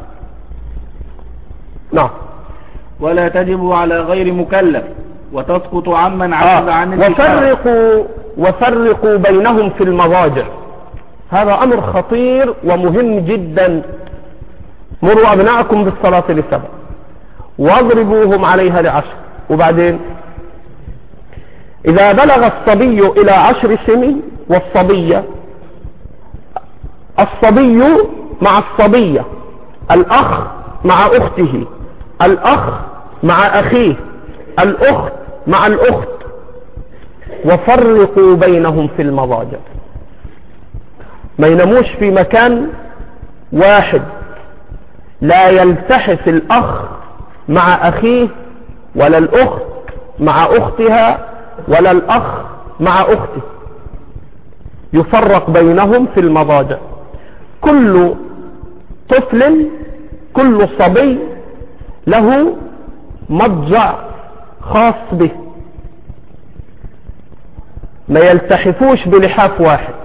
نعم. ولا تجب على غير مكلف وتسقط عمن عجز عن الإشارة. وفرقوا وفرقوا بينهم في المضاجع. هذا أمر خطير ومهم جدا. مروا أبناءكم بالصلاة لسبع واضربوهم عليها لعشر. وبعدين إذا بلغ الصبي إلى عشر سنين، والصبية الصبي مع الصبية، الأخ مع أخته، الأخ مع أخيه، الأخت مع الأخت، وفرقوا بينهم في المضاجع. ما يناموش في مكان واحد، لا يلتحف الأخ مع أخيه، ولا الأخت مع أختها، ولا الأخ مع أخته، يفرق بينهم في المضاجع. كل طفل كل صبي له مضجع خاص به، ما يلتحفوش بلحاف واحد.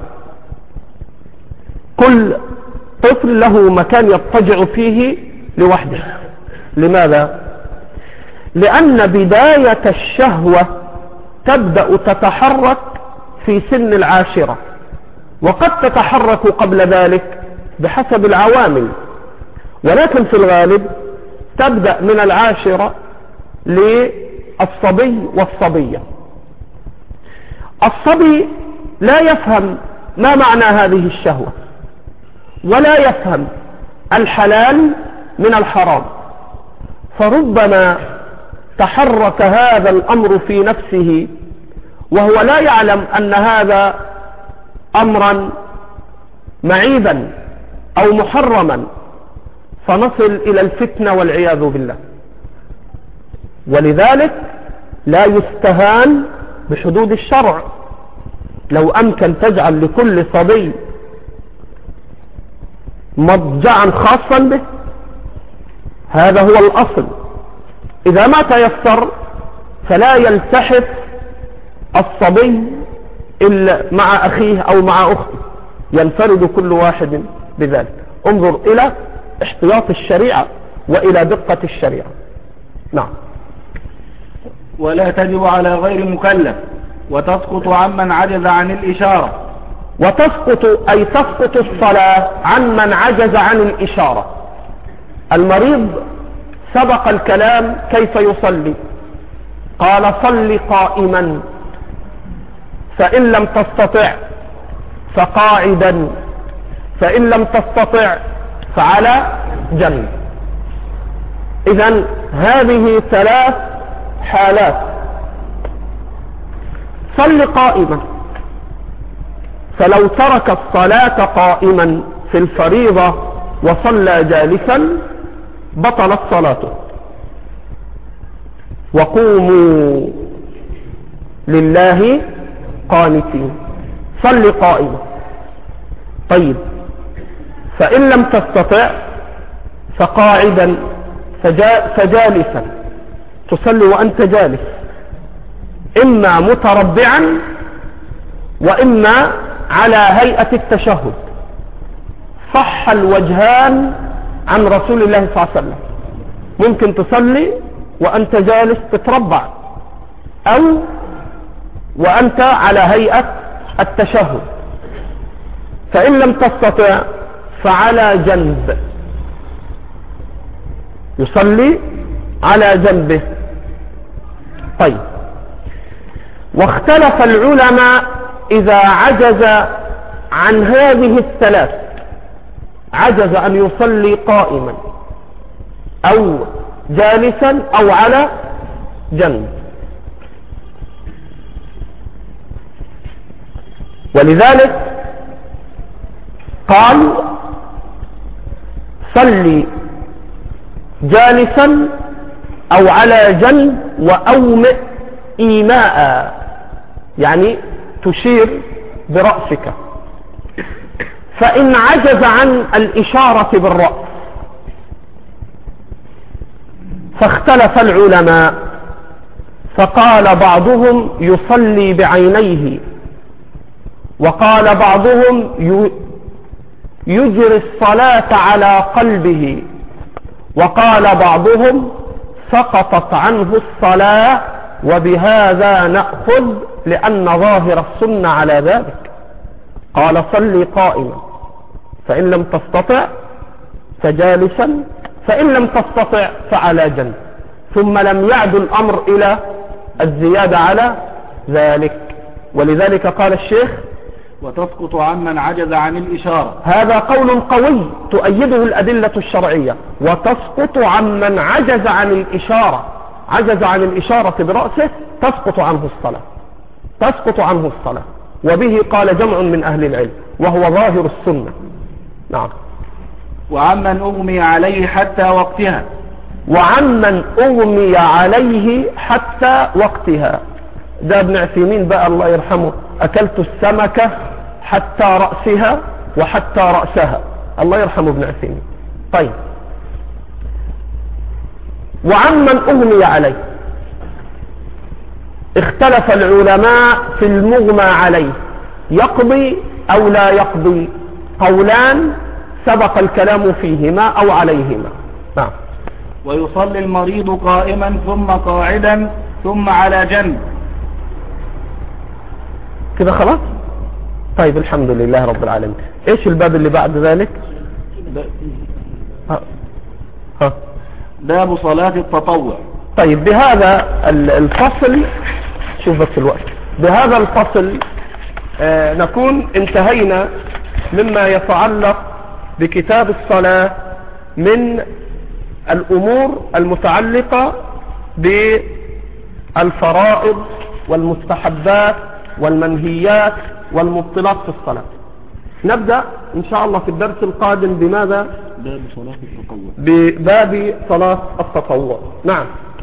كل طفل له مكان يضطجع فيه لوحده. لماذا؟ لأن بداية الشهوة تبدأ تتحرك في سن العاشرة، وقد تتحرك قبل ذلك بحسب العوامل، ولكن في الغالب تبدأ من العاشرة للصبي والصبية. الصبي لا يفهم ما معنى هذه الشهوة، ولا يفهم الحلال من الحرام، فربما تحرك هذا الأمر في نفسه وهو لا يعلم أن هذا أمرا معيبا أو محرما، فنصل إلى الفتنة والعياذ بالله. ولذلك لا يستهان بحدود الشرع. لو أمكن تجعل لكل صبي مضجعا خاصا به، هذا هو الأصل. إذا ما تيسر فلا يلتحف الصبي إلا مع أخيه أو مع أخته، ينفرد كل واحد بذلك. انظر إلى احتياط الشريعة وإلى دقة الشريعة. نعم. ولا تجب على غير مكلف وتسقط عمن عجز عن الإشارة. وتسقط أي تسقط الصلاة عن من عجز عن الإشارة. المريض سبق الكلام كيف يصلي، قال صل قائما، فإن لم تستطع فقاعدا، فإن لم تستطع فعلى جنب. إذن هذه ثلاث حالات. صل قائما، فلو ترك الصلاة قائما في الفريضة وصلى جالسا بطلت صلاته. وقوموا لله قانتين. صل قائما. طيب، فإن لم تستطع فقاعدا فجالسا، تصلي وأنت جالس. إما متربعا وإما على هيئة التشهد. صح الوجهان عن رسول الله صلى الله عليه وسلم. ممكن تصلي وأنت جالس تتربع أو وأنت على هيئة التشهد. فإن لم تستطع فعلى جنب، يصلي على جنبه. طيب، واختلف العلماء إذا عجز عن هذه الثلاث، عجز أن يصلي قائما أو جالسا أو على جنب. ولذلك قال صلي جالسا أو على جنب وأومئ إيماء، يعني تشير برأسك. فإن عجز عن الإشارة بالرأس فاختلف العلماء، فقال بعضهم يصلي بعينيه، وقال بعضهم يجري الصلاة على قلبه، وقال بعضهم سقطت عنه الصلاة، وبهذا نأخذ لأن ظاهر السنة على ذلك. قال صلي قائما، فإن لم تستطع فجالسا، فإن لم تستطع فعلى جنب. ثم لم يعد الأمر إلى الزيادة على ذلك. ولذلك قال الشيخ وتسقط عمن عجز عن الإشارة. هذا قول قوي تؤيده الأدلة الشرعية. وتسقط عمن عجز عن الإشارة، عجز عن الإشارة برأسه تسقط عنه الصلاة، تسقط عنه الصلاة. وبه قال جمع من أهل العلم، وهو ظاهر السنة. نعم. وعمن أغمي عليه حتى وقتها، وعمن أغمي عليه حتى وقتها. ده ابن عثيمين بقى الله يرحمه، أكلت السمكة حتى رأسها وحتى رأسها، الله يرحمه ابن عثيمين. طيب، وعمن أغمي عليه اختلف العلماء في المغمى عليه، يقضي أو لا يقضي. قولان سبق الكلام فيهما أو عليهما. نعم. ويصلي المريض قائما ثم قاعدا ثم على جنب. كده خلاص. طيب، الحمد لله رب العالمين. ايش الباب اللي بعد ذلك؟ ها. ها. باب صلاة التطوع. طيب، بهذا الفصل، شوف بس الوقت، بهذا الفصل آه نكون انتهينا مما يتعلق بكتاب الصلاة من الأمور المتعلقة بالفرائض والمستحبات والمنهيات والمبطلات في الصلاة. نبدأ إن شاء الله في الدرس القادم بماذا؟ باب صلاة التطوع. بباب صلاة التطوع. نعم.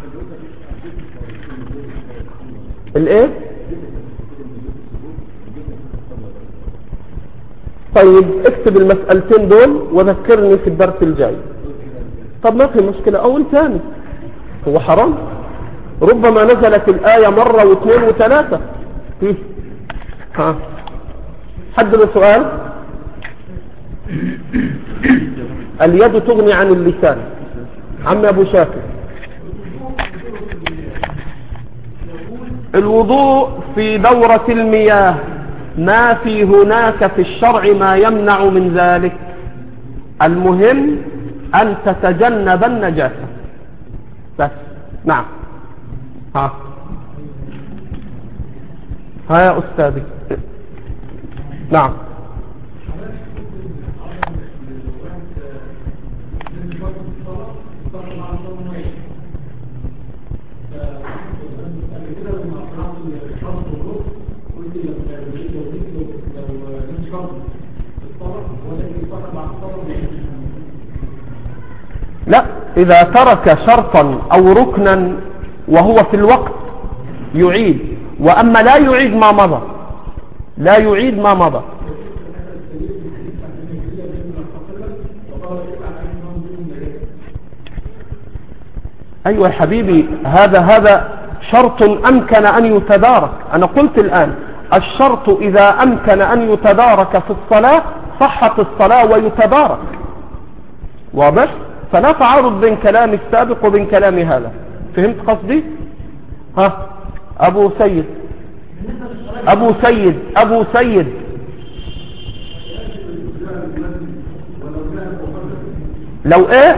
الايه؟ طيب، اكتب المسألتين دول وذكرني في الدرس الجاي. طب ما في مشكلة، اول ثاني هو حرام؟ ربما نزلت الآية مرة واثنين وثلاثة. ها، حد له سؤال؟ اليد تغني عن اللسان. عم ابو شاكر، الوضوء في دورة المياه ما في هناك في الشرع ما يمنع من ذلك. المهم أن تتجنب النجاسة بس. نعم. ها ها يا أستاذي. نعم. لا، إذا ترك شرطا أو ركنا وهو في الوقت يعيد، وأما لا يعيد ما مضى، لا يعيد ما مضى. أيوة يا حبيبي، هذا هذا شرط أمكن أن يتدارك. أنا قلت الآن الشرط إذا أمكن أن يتدارك في الصلاة صحت الصلاة ويتدارك. واضح؟ فلا تعارض بين كلام السابق وبين كلام هذا. فهمت قصدي؟ ها أبو سيد أبو سيد أبو سيد لو إيه؟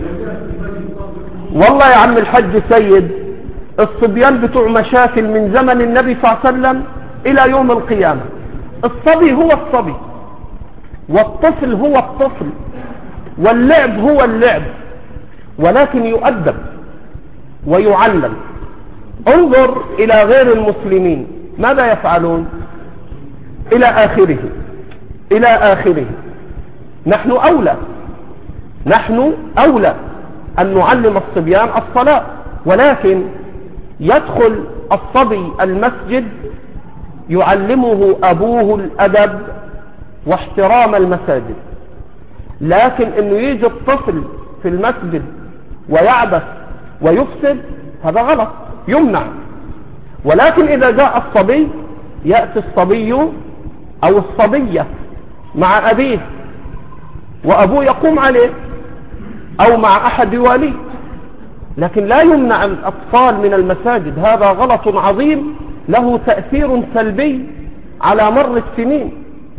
والله يا عم الحج سيد، الصبيان بتوع مشاكل من زمن النبي صلى الله عليه وسلم إلى يوم القيامة. الصبي هو الصبي، والطفل هو الطفل، واللعب هو اللعب، ولكن يؤدب ويعلم. انظر إلى غير المسلمين ماذا يفعلون؟ إلى آخره إلى آخره. نحن أولى نحن أولى أن نعلم الصبيان الصلاة، ولكن يدخل الصبي المسجد يعلمه أبوه الأدب واحترام المساجد، لكن أنه يجي الطفل في المسجد ويعبث ويفسد هذا غلط يمنع. ولكن إذا جاء الصبي يأتي الصبي أو الصبية مع أبيه وأبوه يقوم عليه أو مع أحد واليه، لكن لا يمنع الأطفال من المساجد. هذا غلط عظيم له تأثير سلبي على مر السنين.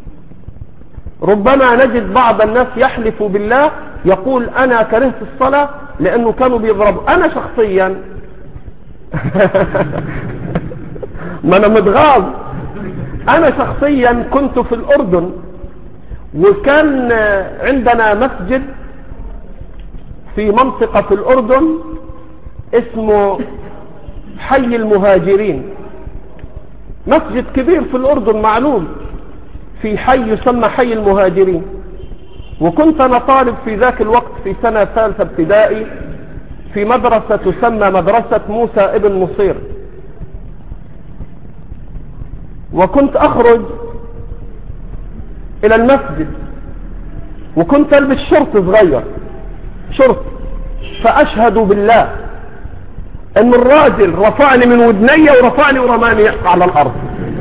ربما نجد بعض الناس يحلف بالله يقول أنا كرهت الصلاة لأنه كانوا بيضربوا. أنا شخصيا ما أنا متغاظ. أنا شخصيا كنت في الأردن، وكان عندنا مسجد في منطقة في الأردن اسمه حي المهاجرين، مسجد كبير في الأردن معلوم، في حي يسمى حي المهاجرين. وكنت أنا طالب في ذاك الوقت في سنة ثالثة ابتدائي في مدرسة تسمى مدرسة موسى ابن مصير، وكنت أخرج إلى المسجد وكنت ألبس شرط صغير شرط، فأشهد بالله أن الراجل رفعني من ودني ورفعني ورماني على الأرض،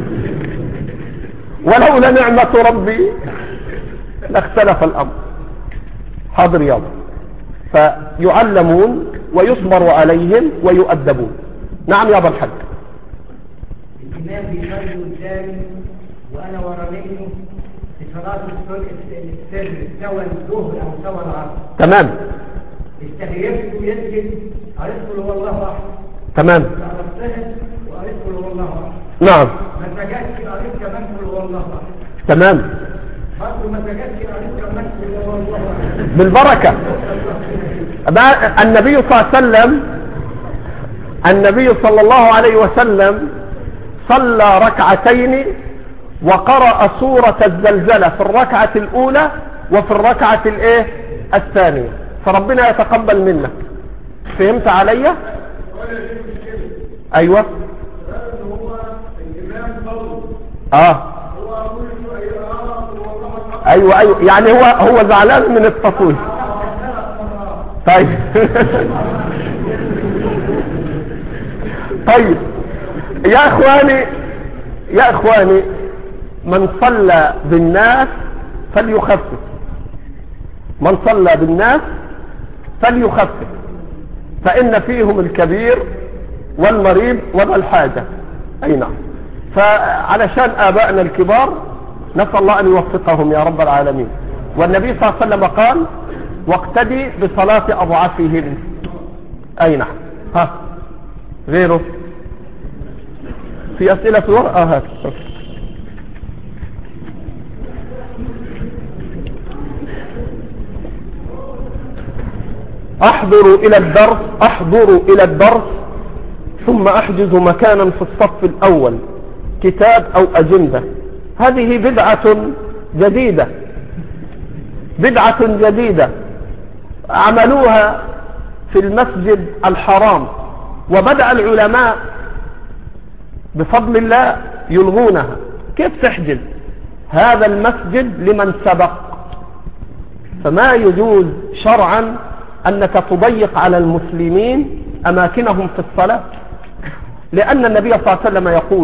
ولولا نعمة ربي لاختلف الأمر. حاضر يابا. فيعلمون ويصبر عليهم ويؤدبون. نعم يابا الحج. الإمام بيصلي قدامي وأنا ورا منه في صلاة السر سوى الظهر أو سوى العصر. تمام. استغيرت ويسجد قريت له والله أحد. تمام. عرفتها وقريت له والله أحد. نعم. ما سجدتش قريت كمان له والله أحد. تمام. برضه ما سجدتش قريت كمان له والله أحد. بالبركة. النبي صلى الله عليه وسلم النبي صلى الله عليه وسلم صلى ركعتين وقرأ سورة الزلزلة في الركعة الأولى وفي الركعة الايه الثانية، فربنا يتقبل منك. فهمت علي؟ ايوه. اه ايوه ايوه يعني هو هو زعلان من التصويت. طيب طيب يا اخواني يا اخواني من صلى بالناس فليخفف، من صلى بالناس فليخفف، فإن فيهم الكبير والمريض وذا الحاجة. أي نعم. فعلشان آبائنا الكبار نسأل الله أن يوفقهم يا رب العالمين. والنبي صلى الله عليه وسلم قال واقتدي بصلاة أضعافهم. أي نعم. ها غيره في أسئلة في ورقة؟ هات. احضروا الى الدرس احضروا الى الدرس ثم احجزوا مكانا في الصف الاول، كتاب او اجندة. هذه بدعة جديدة بدعة جديدة عملوها في المسجد الحرام، وبدأ العلماء بفضل الله يلغونها. كيف تحجز؟ هذا المسجد لمن سبق، فما يجوز شرعا أنك تضيق على المسلمين أماكنهم في الصلاة. لأن النبي صلى الله عليه وسلم يقول: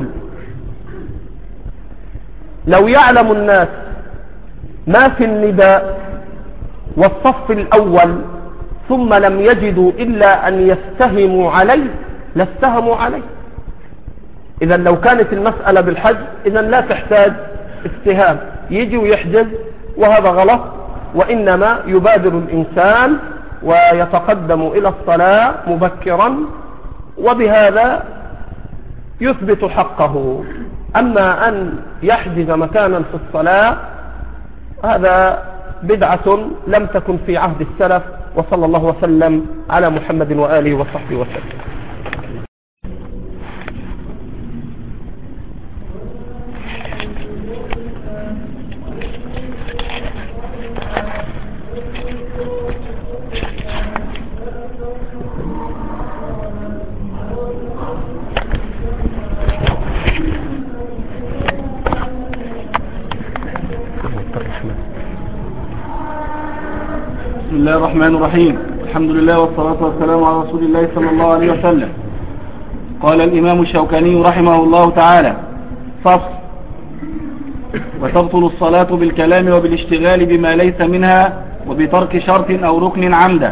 لو يعلم الناس ما في النداء والصف الأول ثم لم يجدوا إلا أن يستهموا عليه لاستهموا عليه. إذا لو كانت المسألة بالحج إذا لا تحتاج استهام، يجي ويحجز، وهذا غلط. وإنما يبادر الإنسان ويتقدم إلى الصلاة مبكرا، وبهذا يثبت حقه. أما أن يحجز مكانا في الصلاة هذا بدعة لم تكن في عهد السلف. وصلى الله وسلم على محمد وآله وصحبه وسلم. بسم الله الرحمن الرحيم. الحمد لله والصلاة والسلام على رسول الله صلى الله عليه وسلم. قال الإمام الشوكاني رحمه الله تعالى: فصل. وتبطل الصلاة بالكلام وبالاشتغال بما ليس منها وبترك شرط أو ركن عمدا.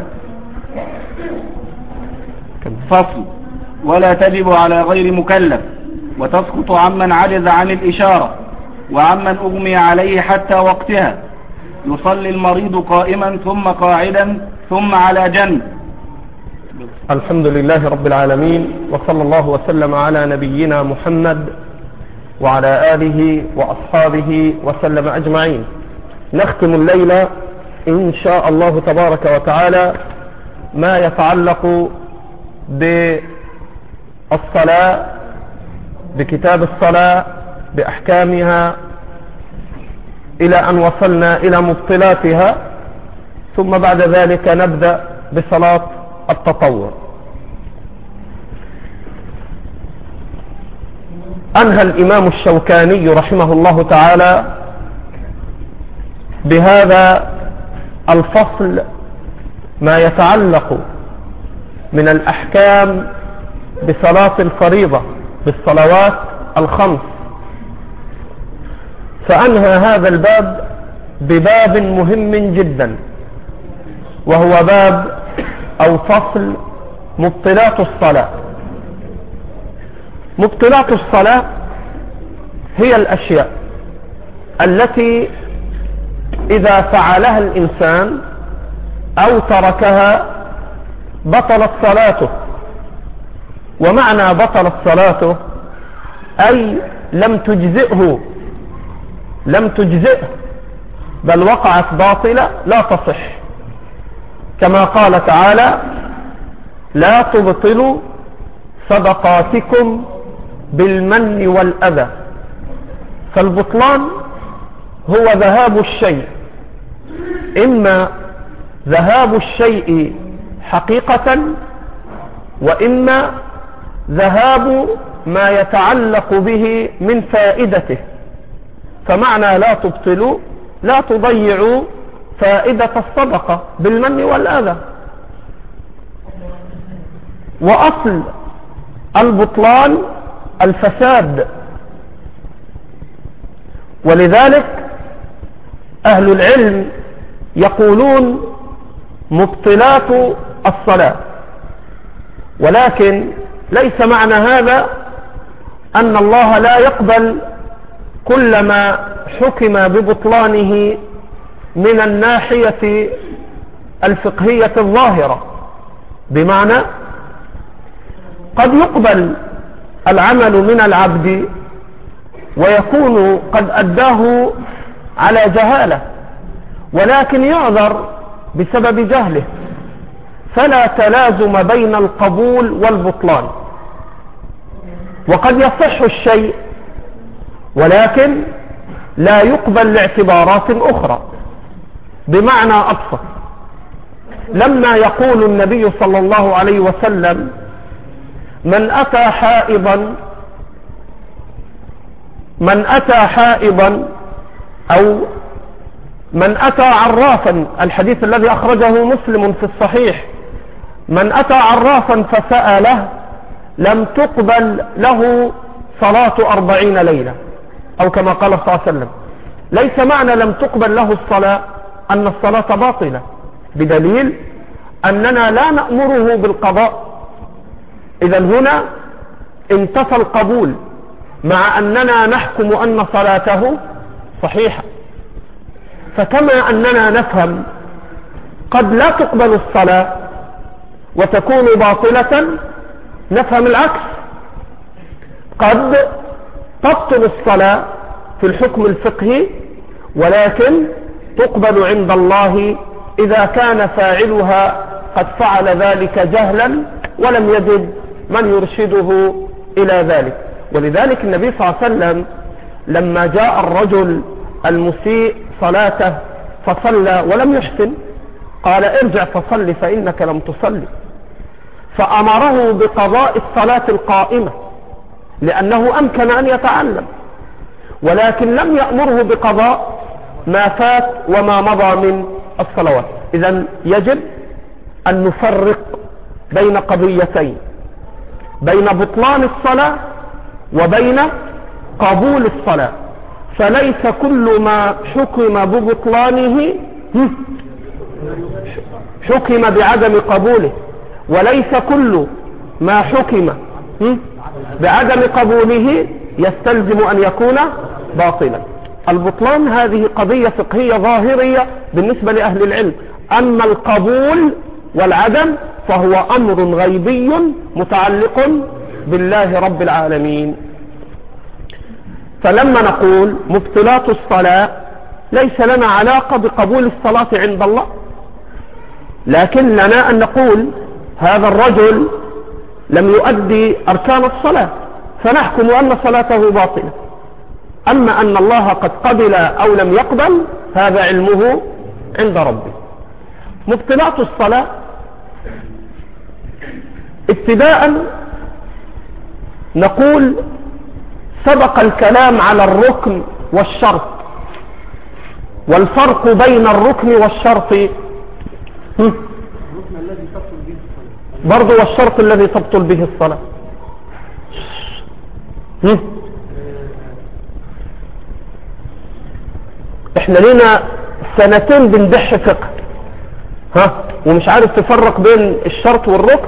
فصل. ولا تجب على غير مكلف، وتسقط عمن عجز عن الإشارة وعمن أغمي عليه حتى وقتها. يصلي المريض قائما ثم قاعدا ثم على جنب. الحمد لله رب العالمين، وصلى الله وسلم على نبينا محمد وعلى آله وأصحابه وسلم أجمعين. نختم الليلة إن شاء الله تبارك وتعالى ما يتعلق بالصلاة، بكتاب الصلاة، بأحكامها، إلى أن وصلنا إلى مبطلاتها، ثم بعد ذلك نبدأ بصلاة التطوع. أنهى الإمام الشوكاني رحمه الله تعالى بهذا الفصل ما يتعلق من الأحكام بصلاة الفريضة، بالصلوات الخمس، فأنهى هذا الباب بباب مهم جدا، وهو باب أو فصل مبطلات الصلاة. مبطلات الصلاة هي الأشياء التي إذا فعلها الإنسان أو تركها بطلت صلاته. ومعنى بطلت صلاته أي لم تجزئه، لم تجزئه بل وقعت باطلة لا تصح، كما قال تعالى: لا تبطلوا صدقاتكم بالمن والأذى. فالبطلان هو ذهاب الشيء، إما ذهاب الشيء حقيقة، وإما ذهاب ما يتعلق به من فائدته. فمعنى لا تبطلوا لا تضيعوا فائدة الصدقة بالمن والأذى. وأصل البطلان الفساد، ولذلك أهل العلم يقولون مبطلات الصلاة، ولكن ليس معنى هذا أن الله لا يقبل كل ما حكم ببطلانه من الناحية الفقهية الظاهرة. بمعنى قد يقبل العمل من العبد ويكون قد أداه على جهالة، ولكن يعذر بسبب جهله، فلا تلازم بين القبول والبطلان. وقد يصح الشيء ولكن لا يقبل لاعتبارات أخرى. بمعنى أبسط، لما يقول النبي صلى الله عليه وسلم: من أتى حائضا من أتى حائضا أو من أتى عرافا، الحديث الذي أخرجه مسلم في الصحيح: من أتى عرافا فسأله لم تقبل له صلاة أربعين ليلة، أو كما قال صلى الله عليه وسلم. ليس معنى لم تقبل له الصلاة أن الصلاة باطلة، بدليل أننا لا نأمره بالقضاء. إذا هنا انتفى القبول، مع أننا نحكم أن صلاته صحيحة. فكما أننا نفهم قد لا تقبل الصلاة وتكون باطلة، نفهم العكس، قد تبطل الصلاة في الحكم الفقهي ولكن تقبل عند الله إذا كان فاعلها قد فعل ذلك جهلا ولم يجد من يرشده إلى ذلك. ولذلك النبي صلى الله عليه وسلم لما جاء الرجل المسيء صلاته فصلى ولم يحسن قال ارجع فصلي فإنك لم تصلي، فأمره بقضاء الصلاة القائمة لأنه أمكن أن يتعلم، ولكن لم يأمره بقضاء ما فات وما مضى من الصلوات. إذن يجب أن نفرق بين قضيتين، بين بطلان الصلاة وبين قبول الصلاة. فليس كل ما حكم ببطلانه حكم بعدم قبوله، وليس كل ما حكم بعدم قبوله يستلزم أن يكون باطلا. البطلان هذه قضية فقهية ظاهرية بالنسبة لأهل العلم، أما القبول والعدم فهو أمر غيبي متعلق بالله رب العالمين. فلما نقول مبطلات الصلاة ليس لنا علاقة بقبول الصلاة عند الله، لكن لنا أن نقول هذا الرجل لم يؤدي أركان الصلاة فنحكم أن صلاته باطلة. أما أن الله قد قبل أو لم يقبل هذا علمه عند ربه. مبطلات الصلاة ابتداء نقول سبق الكلام على الركن والشرط، والفرق بين الركن والشرط برضو والشرط الذي تبطل به الصلاة. احنا لنا سنتين بندح فقه ها ومش عارف تفرق بين الشرط والركن.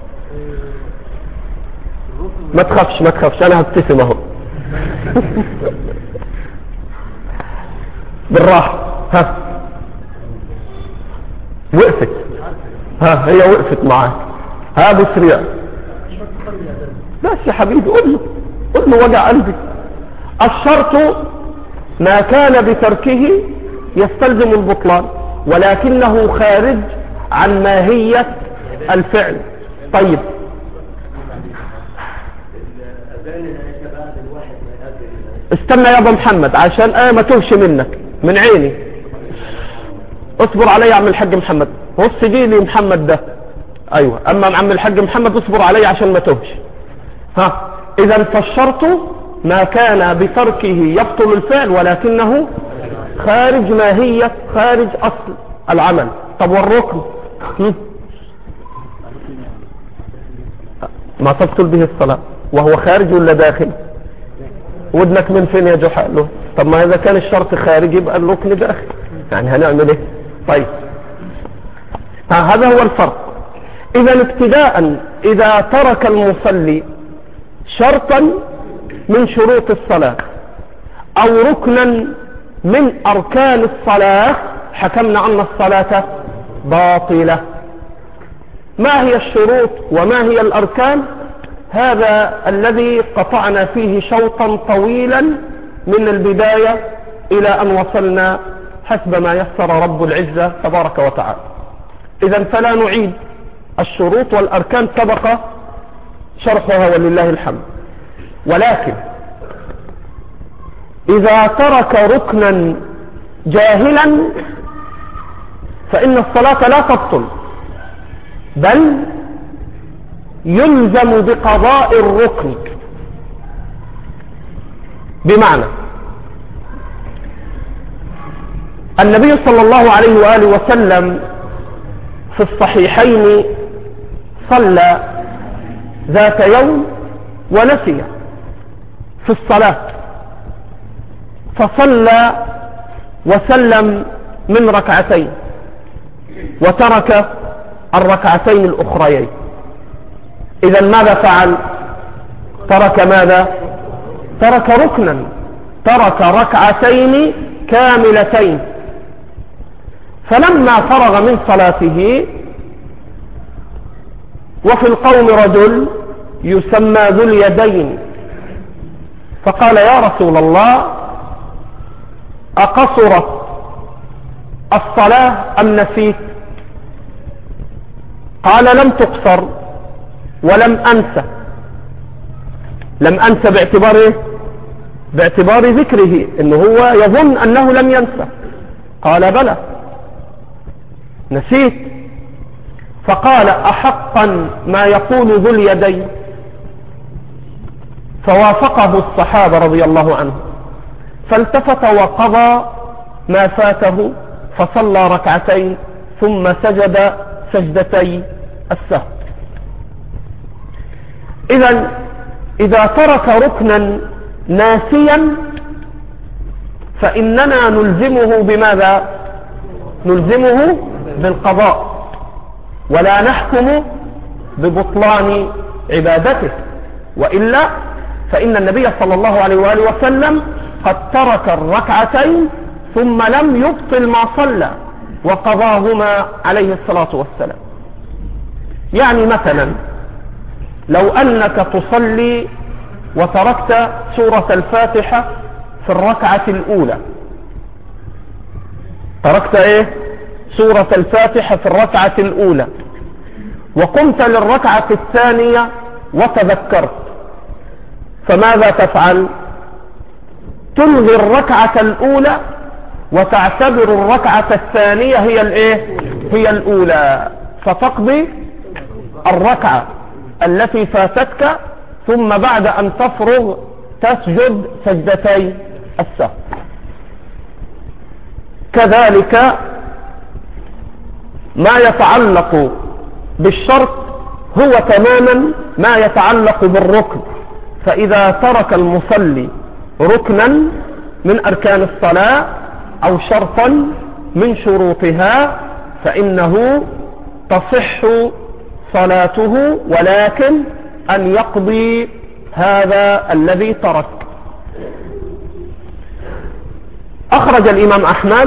ما تخافش ما تخافش انا هبتسم اهو. بالراحة ها وقفت ها هي وقفت معاك ها بسريع بس يا حبيبي قل له قل له وجع قلبي. الشرط ما كان بتركه يستلزم البطلان ولكنه خارج عن ماهية الفعل. طيب استنى يا ابو محمد عشان انا ما توهش منك من عيني. اصبر علي يا عم الحاج محمد. بص دي لي محمد ده ايوه اما عم الحاج محمد اصبر علي عشان ما توهش. ها اذا فالشرط ما كان بتركه يبطل الفعل ولكنه خارج ماهية خارج اصل العمل. طب والركن ما تبطل به الصلاة وهو خارج ولا داخل؟ ودنك من فين يا جحاله؟ طب ما اذا كان الشرط خارج يبقى الركن داخل، يعني هنعمل ايه؟ طيب ها هذا هو الفرق. اذا ابتداء اذا ترك المصلي شرطا من شروط الصلاة او ركنا من اركان الصلاة حكمنا ان الصلاة باطلة. ما هي الشروط وما هي الاركان؟ هذا الذي قطعنا فيه شوطا طويلا من البداية الى ان وصلنا حسب ما يسر رب العزة تبارك وتعالى. اذا فلا نعيد الشروط والاركان سبق شرحها ولله الحمد. ولكن اذا ترك ركنا جاهلا فان الصلاة لا تبطل بل يلزم بقضاء الركن. بمعنى النبي صلى الله عليه وآله وسلم في الصحيحين صلى ذات يوم ونسي في الصلاة فصلى وسلم من ركعتين وترك الركعتين الأخريين. إذا ماذا فعل؟ ترك ماذا؟ ترك ركنا، ترك ركعتين كاملتين. فلما فرغ من صلاته وفي القوم رجل يسمى ذو اليدين فقال يا رسول الله أقصرت الصلاة أم نسيت؟ قال لم تقصر ولم أنسى. لم أنسى باعتبار إيه؟ باعتبار ذكره إنه هو يظن أنه لم ينسى. قال بلى نسيت. فقال أحقا ما يقول ذو اليدين؟ فوافقه الصحابة رضي الله عنهم فالتفت وقضى ما فاته فصلى ركعتين ثم سجد سجدتي السهو. إذا إذا ترك ركنا ناسيا فإننا نلزمه بماذا؟ نلزمه بالقضاء ولا نحكم ببطلان عبادته، وإلا فإن النبي صلى الله عليه وآله وسلم قد ترك الركعتين ثم لم يبطل ما صلى وقضاهما عليه الصلاة والسلام. يعني مثلا لو أنك تصلي وتركت سورة الفاتحة في الركعة الأولى، تركت إيه؟ سورة الفاتحة في الركعة الأولى وقمت للركعة الثانية وتذكرت، فماذا تفعل؟ تلغي الركعة الأولى وتعتبر الركعة الثانية هي الإيه؟ هي الأولى، فتقضي الركعة التي فاتتك ثم بعد أن تفرغ تسجد سجدتي السهو. كذلك ما يتعلق بالشرط هو تماما ما يتعلق بالركن. فإذا ترك المصلي ركنا من أركان الصلاة أو شرطا من شروطها فإنه تصح صلاته، ولكن أن يقضي هذا الذي ترك. أخرج الإمام أحمد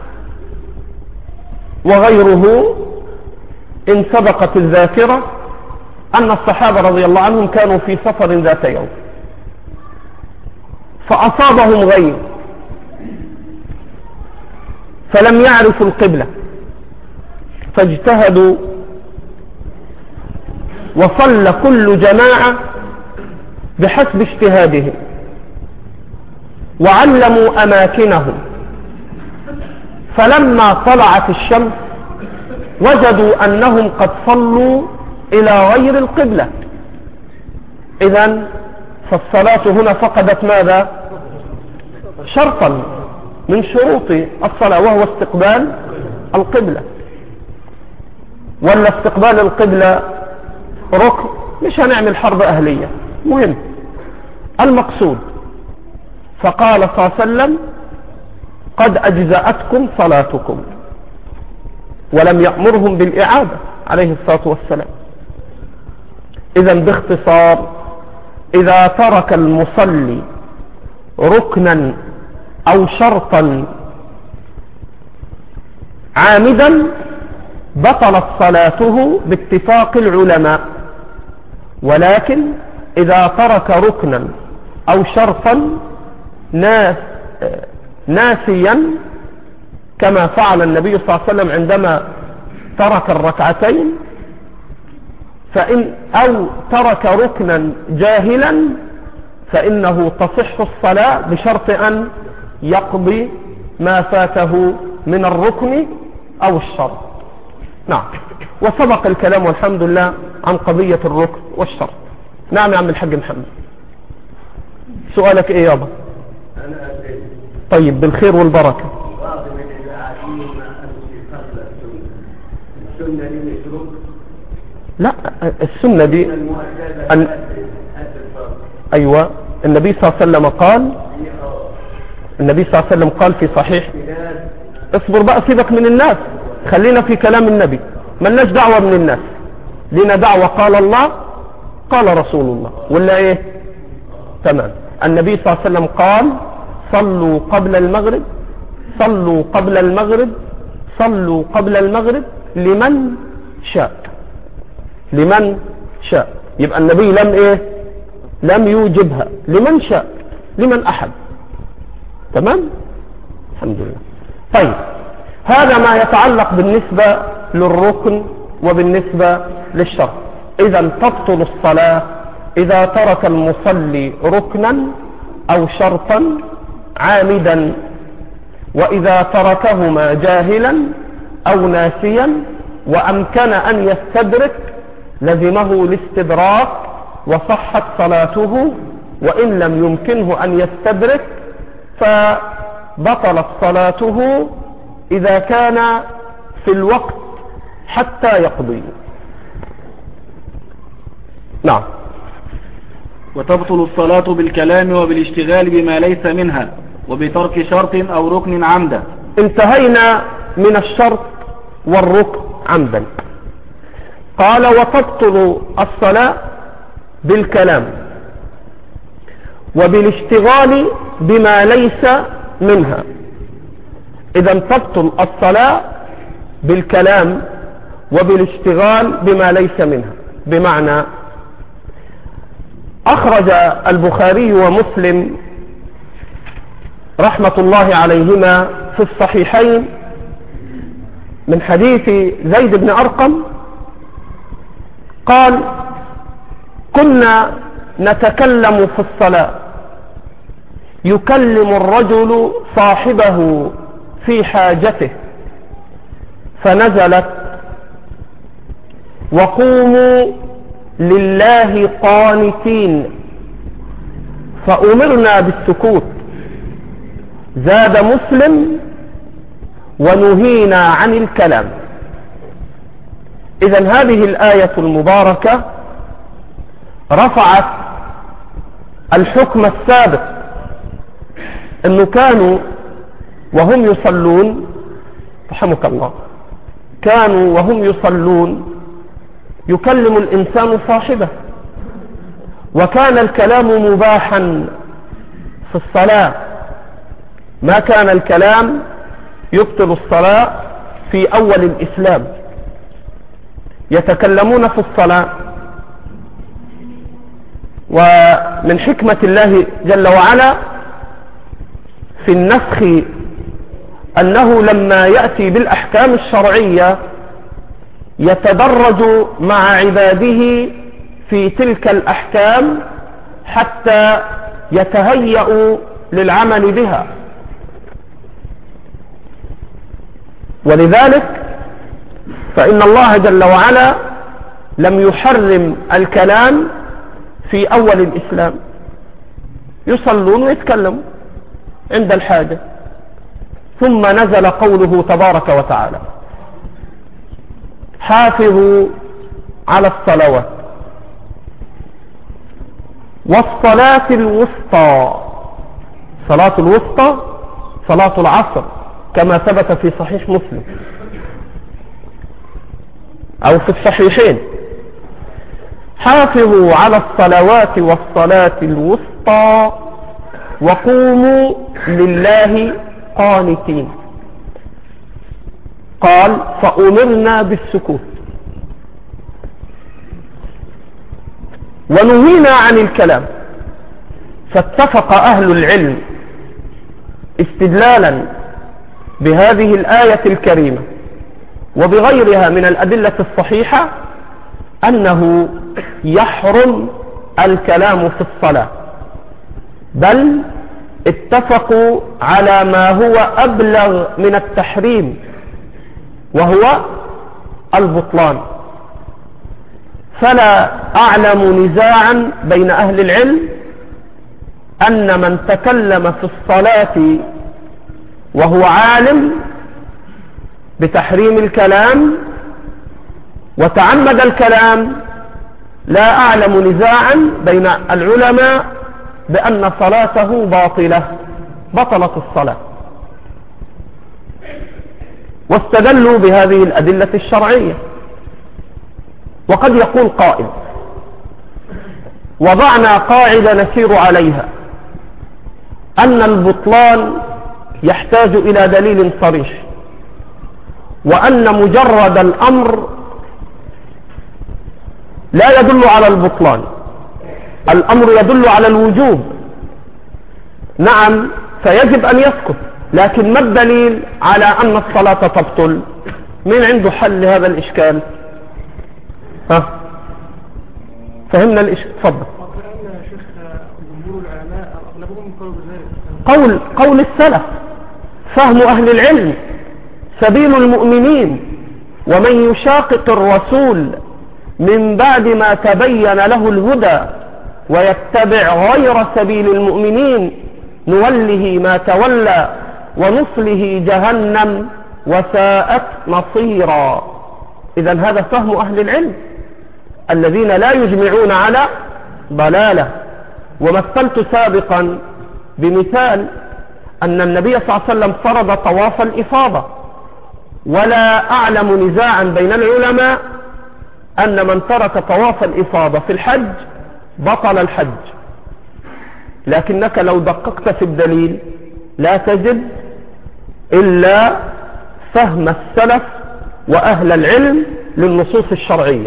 وغيره إن سبقت الذاكرة أن الصحابة رضي الله عنهم كانوا في سفر ذات يوم فأصابهم غيم فلم يعرفوا القبلة فاجتهدوا وصلى كل جماعة بحسب اجتهادهم وعلموا أماكنهم. فلما طلعت الشمس وجدوا أنهم قد صلوا إلى غير القبلة. إذن فالصلاة هنا فقدت ماذا؟ شرطا من شروط الصلاة وهو استقبال القبلة. ولا استقبال القبلة ركن؟ مش هنعمل حرب أهلية، مهم المقصود. فقال صلى الله عليه وسلم قد أجزأتكم صلاتكم، ولم يأمرهم بالإعادة عليه الصلاة والسلام. إذن باختصار إذا ترك المصلي ركنا أو شرطا عامدا بطلت صلاته باتفاق العلماء، ولكن إذا ترك ركنا أو شرطا ناس ناسيا كما فعل النبي صلى الله عليه وسلم عندما ترك الركعتين فإن أو ترك ركنا جاهلا فإنه تصح الصلاة بشرط أن يقضي ما فاته من الركن أو الشرط. نعم، وسبق الكلام والحمد لله عن قضية الركن والشرط. نعم يا عم الحاج محمد، سؤالك ايه يابا؟ أنا أسأل. طيب بالخير والبركة. بعض من العادين أن يصلى السنة، السنة دي مش ركن؟ لا السنة دي أن أيوة النبي صلى الله عليه وسلم قال النبي صلى الله عليه وسلم قال في صحيح اصبر بقى سيبك من الناس خلينا في كلام النبي ملناش دعوة من الناس لنا دعوة قال الله قال رسول الله ولا ايه تمام. النبي صلى الله عليه وسلم قال صلوا قبل المغرب صلوا قبل المغرب صلوا قبل المغرب لمن شاء لمن شاء. يبقى النبي لم ايه لم يوجبها لمن شاء لمن احب. تمام الحمد لله. طيب هذا ما يتعلق بالنسبة للركن وبالنسبة للشرط. اذا تبطل الصلاة اذا ترك المصلي ركنا او شرطا عامدا واذا تركهما جاهلا او ناسيا وامكن ان يستدرك لزمه الاستدراك وصحت صلاته وان لم يمكنه ان يستدرك فبطلت صلاته اذا كان في الوقت حتى يقضي. نعم. وتبطل الصلاة بالكلام وبالاشتغال بما ليس منها وبترك شرط او ركن عمدا. انتهينا من الشرط والركن عمدا. قال وتبطل الصلاة بالكلام وبالاشتغال بما ليس منها. اذا تبطل الصلاة بالكلام وبالاشتغال بما ليس منها. بمعنى اخرج البخاري ومسلم رحمة الله عليهما في الصحيحين من حديث زيد بن أرقم قال كنا نتكلم في الصلاة يكلم الرجل صاحبه في حاجته فنزلت وقوموا لله قانتين فأمرنا بالسكوت. زاد مسلم ونهينا عن الكلام. إذن هذه الآية المباركة رفعت الحكم السابق أنه كانوا وهم يصلون رحمك الله كانوا وهم يصلون يكلم الإنسان صاحبه وكان الكلام مباحا في الصلاة. ما كان الكلام يبطل الصلاة في أول الإسلام. يتكلمون في الصلاة ومن حكمة الله جل وعلا في النسخ أنه لما يأتي بالأحكام الشرعية يتدرج مع عباده في تلك الأحكام حتى يتهيأوا للعمل بها. ولذلك فإن الله جل وعلا لم يحرم الكلام في أول الإسلام. يصلون ويتكلموا عند الحاجة. ثم نزل قوله تبارك وتعالى حافظوا على الصلوات والصلاة الوسطى. صلاة الوسطى صلاة العصر كما ثبت في صحيح مسلم أو في الصحيحين. حافظوا على الصلوات والصلاة الوسطى وقوموا لله قانتين. قال فأمرنا بالسكوت ونهينا عن الكلام. فاتفق أهل العلم استدلالا بهذه الآية الكريمة وبغيرها من الأدلة الصحيحة أنه يحرم الكلام في الصلاة، بل اتفقوا على ما هو أبلغ من التحريم وهو البطلان. فلا أعلم نزاعا بين أهل العلم أن من تكلم في الصلاة وهو عالم بتحريم الكلام وتعمد الكلام لا أعلم نزاعا بين العلماء بأن صلاته باطلة، بطلت الصلاة، واستدلوا بهذه الأدلة الشرعية. وقد يقول قائل: وضعنا قاعدة نسير عليها أن البطلان يحتاج إلى دليل صريح، وأن مجرد الأمر لا يدل على البطلان، الأمر يدل على الوجوب. نعم، فيجب أن يسكت، لكن ما الدليل على أن الصلاة تبطل؟ مين عنده حل لهذا الإشكال؟ ها، فهمنا الإشكال؟ تفضل. قول قول السلف، فهم أهل العلم، سبيل المؤمنين. ومن يشاقق الرسول من بعد ما تبين له الهدى ويتبع غير سبيل المؤمنين نوله ما تولى ونصله جهنم وساءت مصيرا. إذن هذا فهم أهل العلم الذين لا يجمعون على ضلالة. ومثلت سابقا بمثال أن النبي صلى الله عليه وسلم فرض طواف الإفاضة، ولا أعلم نزاعا بين العلماء أن من ترك طواف الإفاضة في الحج بطل الحج. لكنك لو دققت في الدليل لا تجد إلا فهم السلف وأهل العلم للنصوص الشرعية.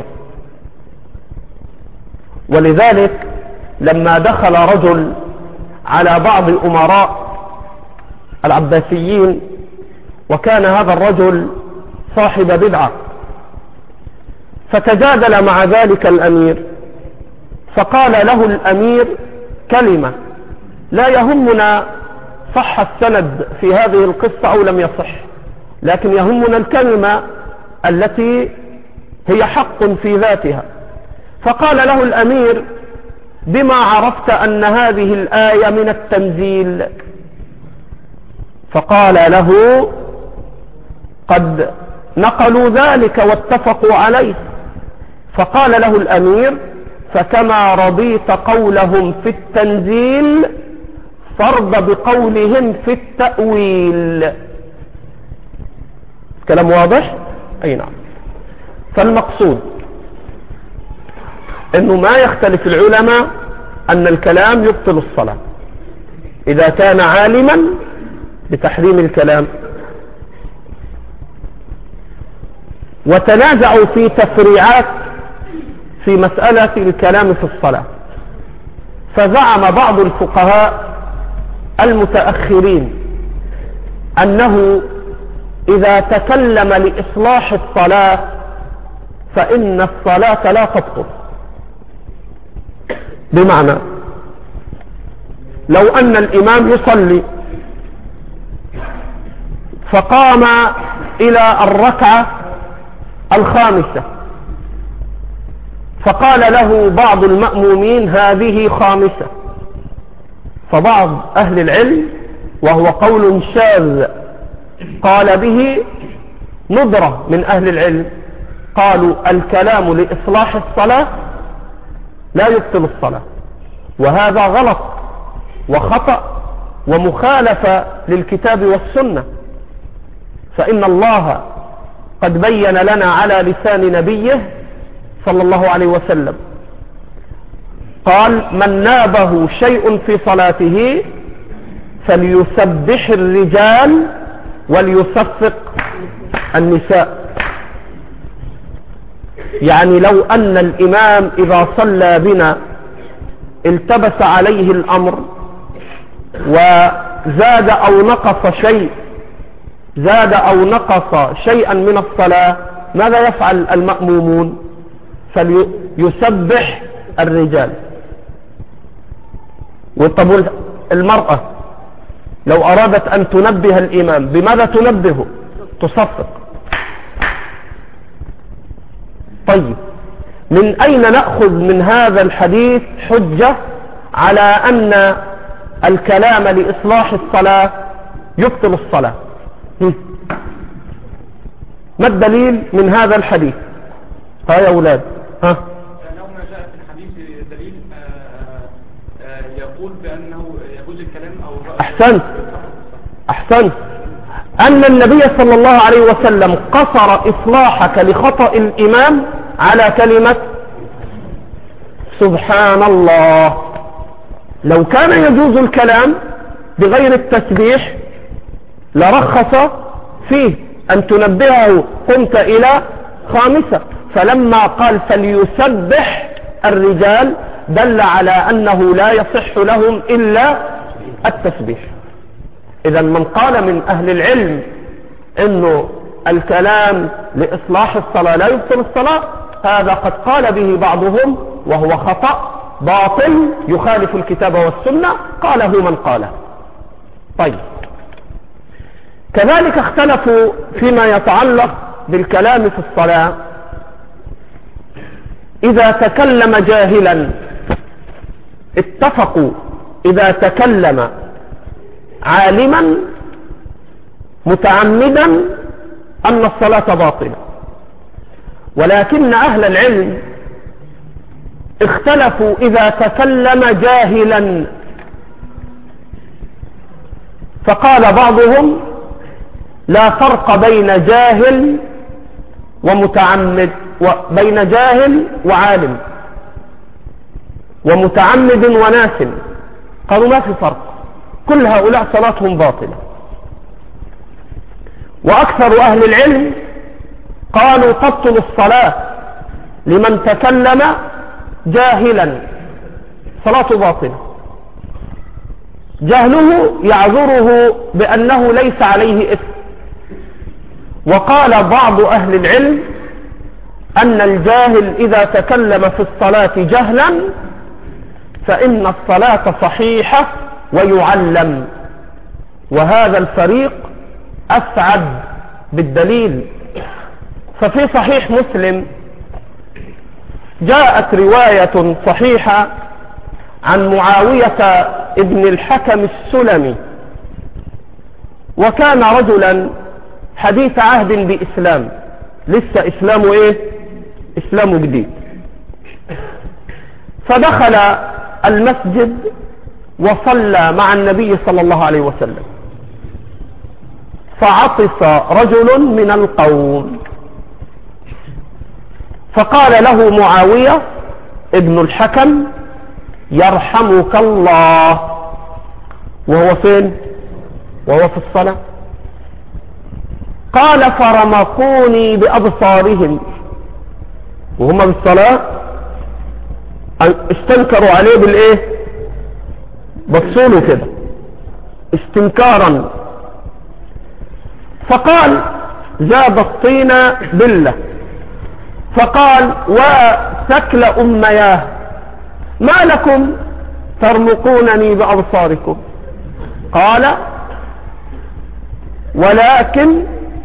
ولذلك لما دخل رجل على بعض أمراء العباسيين، وكان هذا الرجل صاحب بدعة، فتجادل مع ذلك الأمير، فقال له الأمير كلمة: لا يهمنا صح السند في هذه القصة أو لم يصح، لكن يهمنا الكلمة التي هي حق في ذاتها. فقال له الأمير: بما عرفت أن هذه الآية من التنزيل؟ فقال له: قد نقلوا ذلك واتفقوا عليه. فقال له الأمير: فكما رضيت قولهم في التنزيل فرض بقولهم في التأويل. كلام واضح؟ أي نعم. فالمقصود أنه ما يختلف العلماء أن الكلام يبطل الصلاة إذا كان عالما بتحريم الكلام. وتنازعوا في تفريعات في مسألة الكلام في الصلاة. فزعم بعض الفقهاء المتأخرين أنه إذا تكلم لإصلاح الصلاة فإن الصلاة لا تبطل. بمعنى لو أن الإمام يصلي فقام إلى الركعة الخامسة، فقال له بعض المأمومين: هذه خامسة. فبعض أهل العلم، وهو قول شاذ قال به ندرة من أهل العلم، قالوا الكلام لإصلاح الصلاة لا يبطل الصلاة. وهذا غلط وخطأ ومخالفة للكتاب والسنة، فإن الله قد بين لنا على لسان نبيه صلى الله عليه وسلم، قال: من نابه شيء في صلاته فليسبح الرجال وليصفق النساء. يعني لو أن الإمام إذا صلى بنا التبس عليه الأمر وزاد أو نقص شيء زاد أو نقص شيئا من الصلاة، ماذا يفعل المأمومون؟ فليسبح الرجال. وطب المرأة لو أرادت أن تنبه الإمام بماذا تنبهه؟ تصفق. طيب، من أين نأخذ من هذا الحديث حجة على أن الكلام لإصلاح الصلاة يبطل الصلاة؟ ما الدليل من هذا الحديث؟ ها يا أولاد ها لو ما جاء في الحديث دليل آه، آه، يقول بأنه يجوز الكلام أو أحسنت أحسنت أن النبي صلى الله عليه وسلم قصر إصلاحك لخطأ الإمام على كلمة سبحان الله. لو كان يجوز الكلام بغير التسبيح لرخص فيه أن تنبهه قمت إلى خامسة، فلما قال فليسبح الرجال دل على أنه لا يصح لهم إلا التسبيح. إذا من قال من أهل العلم أنه الكلام لإصلاح الصلاة لا يبطل الصلاة، هذا قد قال به بعضهم وهو خطأ باطل يخالف الكتاب والسنة، قاله من قاله. طيب، كذلك اختلفوا فيما يتعلق بالكلام في الصلاة. إذا تكلم جاهلا اتفقوا إذا تكلم عالما متعمدا أن الصلاة باطلة، ولكن أهل العلم اختلفوا إذا تكلم جاهلا، فقال بعضهم لا فرق بين جاهل ومتعمد، وبين جاهل وعالم ومتعمد وناس، قالوا ما في فرق، كل هؤلاء صلاتهم باطلة. وأكثر أهل العلم قالوا تبطل الصلاة لمن تكلم جاهلا، صلاته باطلة، جهله يعذره بأنه ليس عليه إثم. وقال بعض أهل العلم أن الجاهل إذا تكلم في الصلاة جهلا فإن الصلاة صحيحة ويعلم، وهذا الفريق أسعد بالدليل. ففي صحيح مسلم جاءت رواية صحيحة عن معاوية ابن الحكم السلمي، وكان رجلا حديث عهد بإسلام، لسه إسلامه إيه؟ إسلامه جديد. فدخل المسجد وصلى مع النبي صلى الله عليه وسلم، فعطس رجل من القوم، فقال له معاوية ابن الحكم يرحمك الله، وهو فين؟ وهو في الصلاة. قال فرمقوني بأبصارهم، وهم بالصلاة استنكروا عليه بالايه؟ بصوله كده استنكارا. فقال زاد الطين بله، فقال وثكل أمياه ما لكم ترمقونني بأبصاركم؟ قال ولكن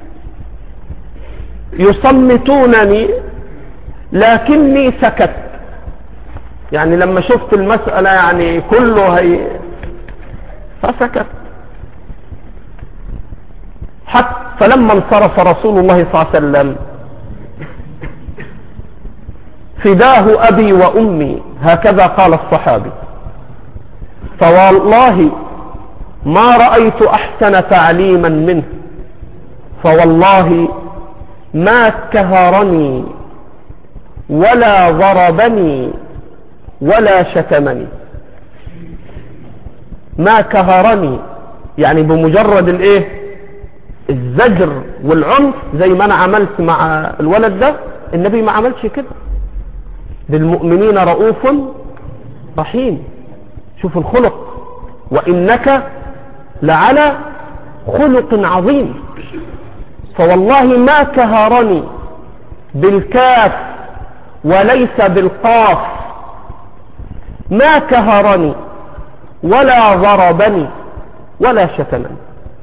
يصمتونني لكني سكت، يعني لما شفت المسألة يعني كله هي فسكت. حتى فلما انصرف رسول الله صلى الله عليه وسلم فداه أبي وأمي، هكذا قال الصحابي، فوالله ما رأيت أحسن تعليما منه، فوالله ما كهرني ولا ضربني ولا شتمني. ما كهرني يعني بمجرد الايه؟ الزجر والعنف، زي ما انا عملت مع الولد ده، النبي ما عملش كده. بالمؤمنين رؤوف رحيم. شوف الخلق، وإنك لعلى خلق عظيم. فوالله ما كهرني بالكاف وليس بالقاف، ما كهرني ولا ضربني ولا شتمني،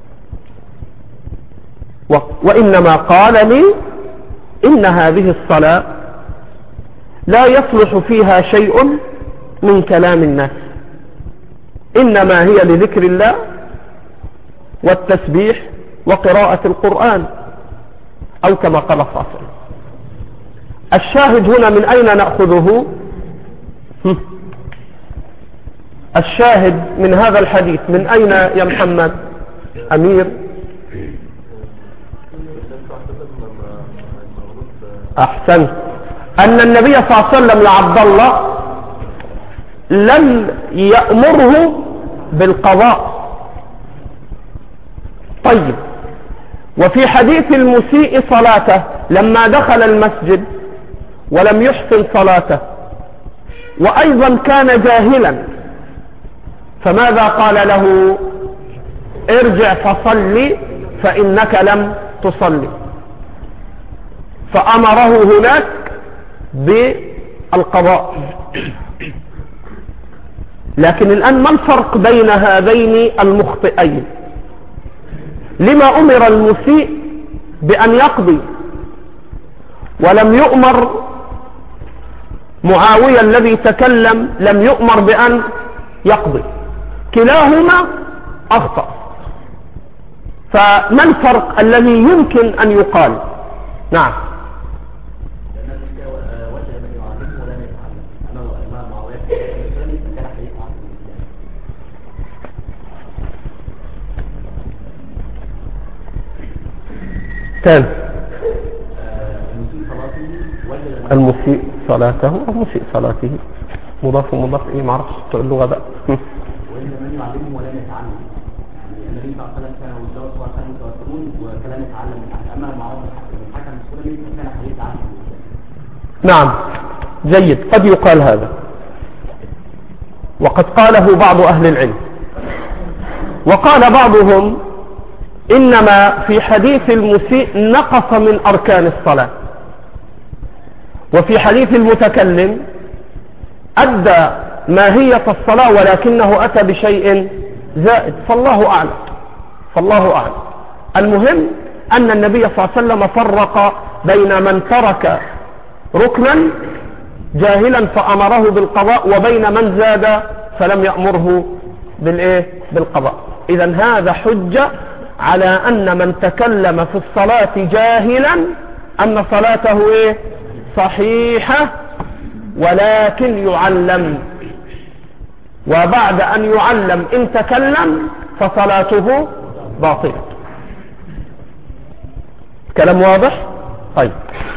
وإنما قال لي إن هذه الصلاة لا يصلح فيها شيء من كلام الناس، إنما هي لذكر الله والتسبيح وقراءة القرآن، أو كما قال الصافر. الشاهد هنا من أين نأخذه؟ الشاهد من هذا الحديث من أين يا محمد أمير؟ أحسنت. أن النبي صلى الله عليه وسلم يا عبد الله لم يأمره بالقضاء. طيب، وفي حديث المسيء صلاته لما دخل المسجد ولم يحسن صلاته وأيضا كان جاهلا، فماذا قال له؟ ارجع فصلي فإنك لم تصلي، فأمره هناك بالقضاء. لكن الآن ما الفرق بين هذين المخطئين؟ لما أمر المسيء بأن يقضي ولم يؤمر معاوية الذي تكلم لم يؤمر بأن يقضي؟ كلاهما أخطأ. فما الفرق الذي يمكن أن يقال؟ نعم. ثاني، المسيء صلاته أو مسيء صلاته مضاف ومضاف إيه معرفش بتوع اللغة بقى. وإن من يعلمهم ولا يتعلم، يعني النبي صلى الله عليه وسلم كان والجواب وكانوا متواترون وكلام يتعلم من أحد، أما معاوية بن الحكم السلمي فكان حديث عنه. نعم، جيد، قد يقال هذا، وقد قاله بعض أهل العلم. وقال بعضهم إنما في حديث المسيء نقص من أركان الصلاة، وفي حديث المتكلم أدى ماهية الصلاة ولكنه أتى بشيء زائد، فالله أعلم فالله أعلم. المهم أن النبي صلى الله عليه وسلم فرق بين من ترك ركنا جاهلا فأمره بالقضاء وبين من زاد فلم يأمره بالإيه؟ بالقضاء. إذن هذا حجة على أن من تكلم في الصلاة جاهلا أن صلاته إيه؟ صحيحة، ولكن يعلم، وبعد أن يعلم إن تكلم فصلاته باطلة. كلام واضح؟ طيب،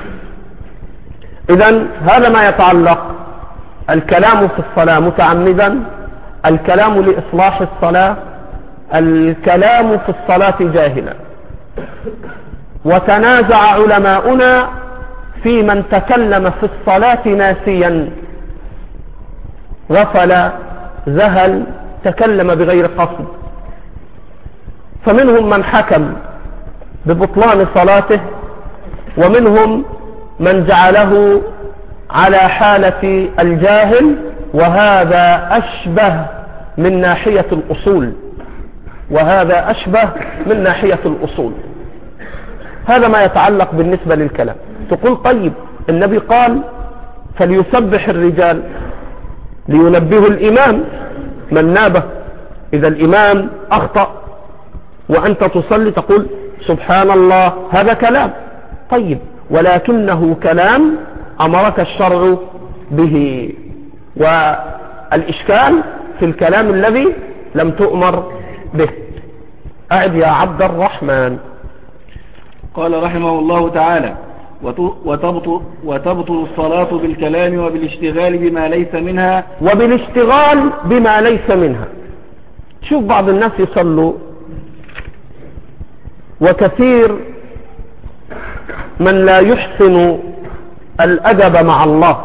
إذن هذا ما يتعلق الكلام في الصلاة متعمدا، الكلام لإصلاح الصلاة، الكلام في الصلاة جاهلا. وتنازع علماؤنا في من تكلم في الصلاة ناسيا، غفل، ذهل، تكلم بغير قصد، فمنهم من حكم ببطلان صلاته، ومنهم من جعله على حالة الجاهل، وهذا أشبه من ناحية الأصول وهذا أشبه من ناحية الأصول. هذا ما يتعلق بالنسبة للكلام. تقول طيب النبي قال فليسبح الرجال لينبه الإمام من نابه. إذا الإمام أخطأ وأنت تصلي تقول سبحان الله، هذا كلام طيب، ولكنه كلام أمرك الشرع به، والإشكال في الكلام الذي لم تؤمر به. أعد يا عبد الرحمن. قال رحمه الله تعالى: وتبطل, وتبطل الصلاة بالكلام وبالاشتغال بما ليس منها وبالاشتغال بما ليس منها. شوف بعض الناس يصلوا، وكثير من لا يحسن الأدب مع الله.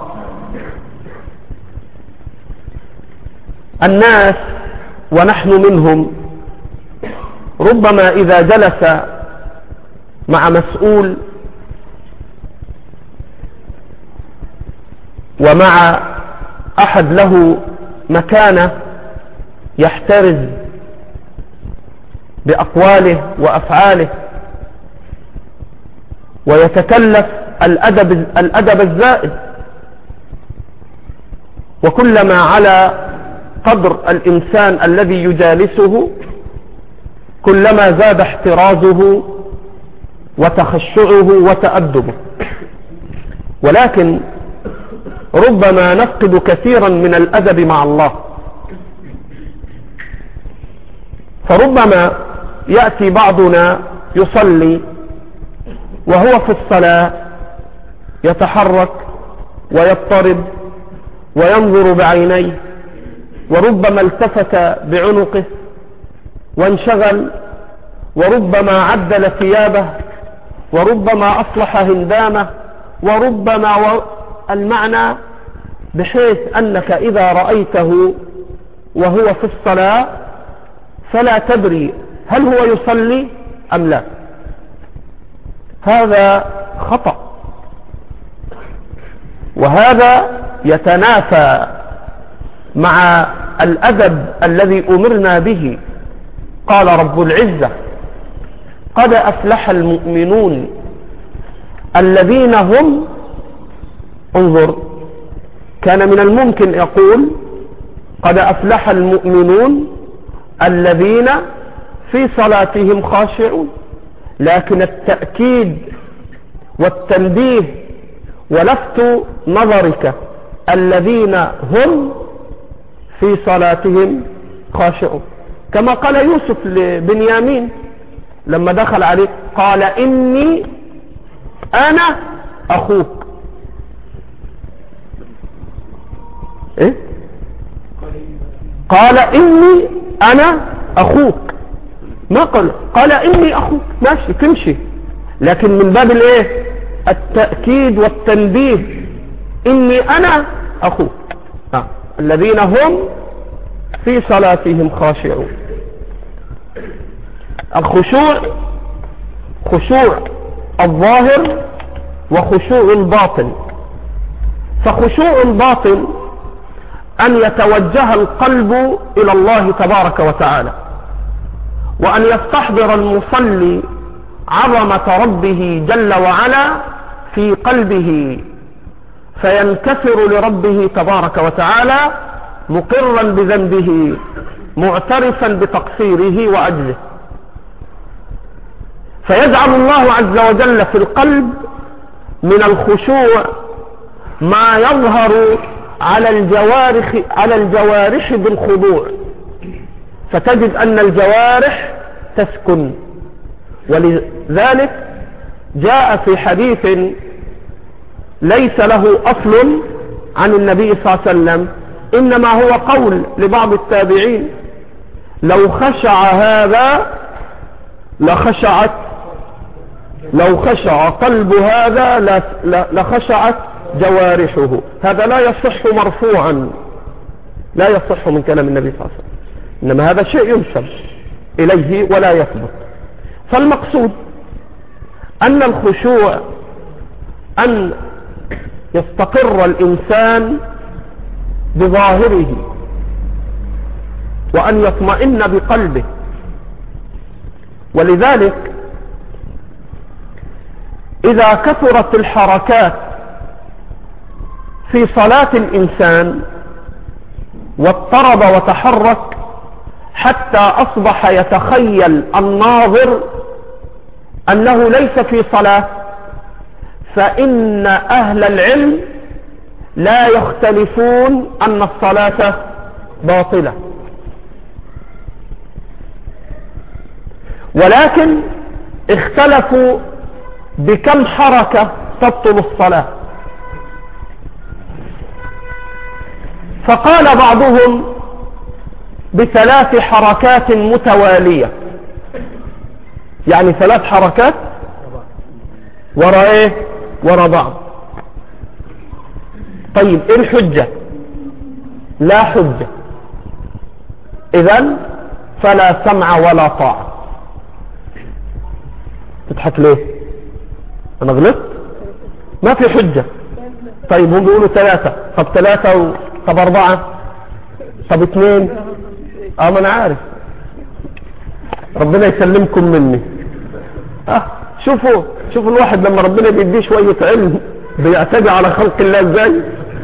الناس ونحن منهم ربما إذا جلس مع مسؤول ومع أحد له مكانة يحترز بأقواله وأفعاله ويتكلف الأدب, الأدب الزائد، وكلما على قدر الإنسان الذي يجالسه كلما زاد احترازه وتخشعه وتأدبه. ولكن ربما نفقد كثيرا من الأدب مع الله. فربما يأتي بعضنا يصلي وهو في الصلاة يتحرك ويضطرب وينظر بعينيه، وربما التفت بعنقه وانشغل، وربما عدل ثيابه، وربما أصلح هندامه، وربما و... المعنى بحيث أنك إذا رأيته وهو في الصلاة فلا تدري هل هو يصلي أم لا. هذا خطأ، وهذا يتنافى مع الأدب الذي أمرنا به. قال رب العزة: قد أفلح المؤمنون الذين هم، انظر، كان من الممكن يقول قد أفلح المؤمنون الذين في صلاتهم خاشعون، لكن التأكيد والتنبيه ولفت نظرك الذين هم في صلاتهم خاشعون، كما قال يوسف لبنيامين لما دخل عليه قال إني أنا أخوك. إيه؟ قال إني أنا أخوك، ما قال قال إني أخوك، ماشي تمشي، لكن من باب الإيه؟ التأكيد والتنبيه، إني أنا أخوك. آه. الذين هم في صلاتهم خاشعون. الخشوع خشوع الظاهر وخشوع الباطن. فخشوع الباطن أن يتوجه القلب إلى الله تبارك وتعالى، وأن يستحضر المصلي عظمة ربه جل وعلا في قلبه، فينكسر لربه تبارك وتعالى مقرا بذنبه معترفا بتقصيره وعجزه، فيجعل الله عز وجل في القلب من الخشوع ما يظهر على الجوارح على الجوارح بالخضوع، فتجد أن الجوارح تسكن. ولذلك جاء في حديث ليس له أصل عن النبي صلى الله عليه وسلم، إنما هو قول لبعض التابعين: لو خشع هذا لخشعت لو خشع قلب هذا لخشعت جوارحه. هذا لا يصح مرفوعا، لا يصح من كلام النبي صلى الله عليه وسلم، إنما هذا شيء ينسب إليه ولا يثبت. فالمقصود أن الخشوع أن يستقر الإنسان بظاهره وأن يطمئن بقلبه. ولذلك إذا كثرت الحركات في صلاة الإنسان واضطرب وتحرك حتى أصبح يتخيل الناظر أنه ليس في صلاة، فإن أهل العلم لا يختلفون أن الصلاة باطلة، ولكن اختلفوا بكم حركة تبطل الصلاة. فقال بعضهم بثلاث حركات متوالية، يعني ثلاث حركات وراء ايه؟ وراء بعض. طيب ايه الحجة؟ لا حجة، اذن فلا سمع ولا طاعة. تضحك ليه؟ انا غلطت؟ ما في حجة. طيب هم بيقولوا ثلاثة، طب ثلاثة و... طب اربعة، طب اثنين. اه ما انا عارف، ربنا يسلمكم مني. اه شوفوا شوفوا الواحد لما ربنا بيديه شوية علم بيعتدي على خلق الله ازاي.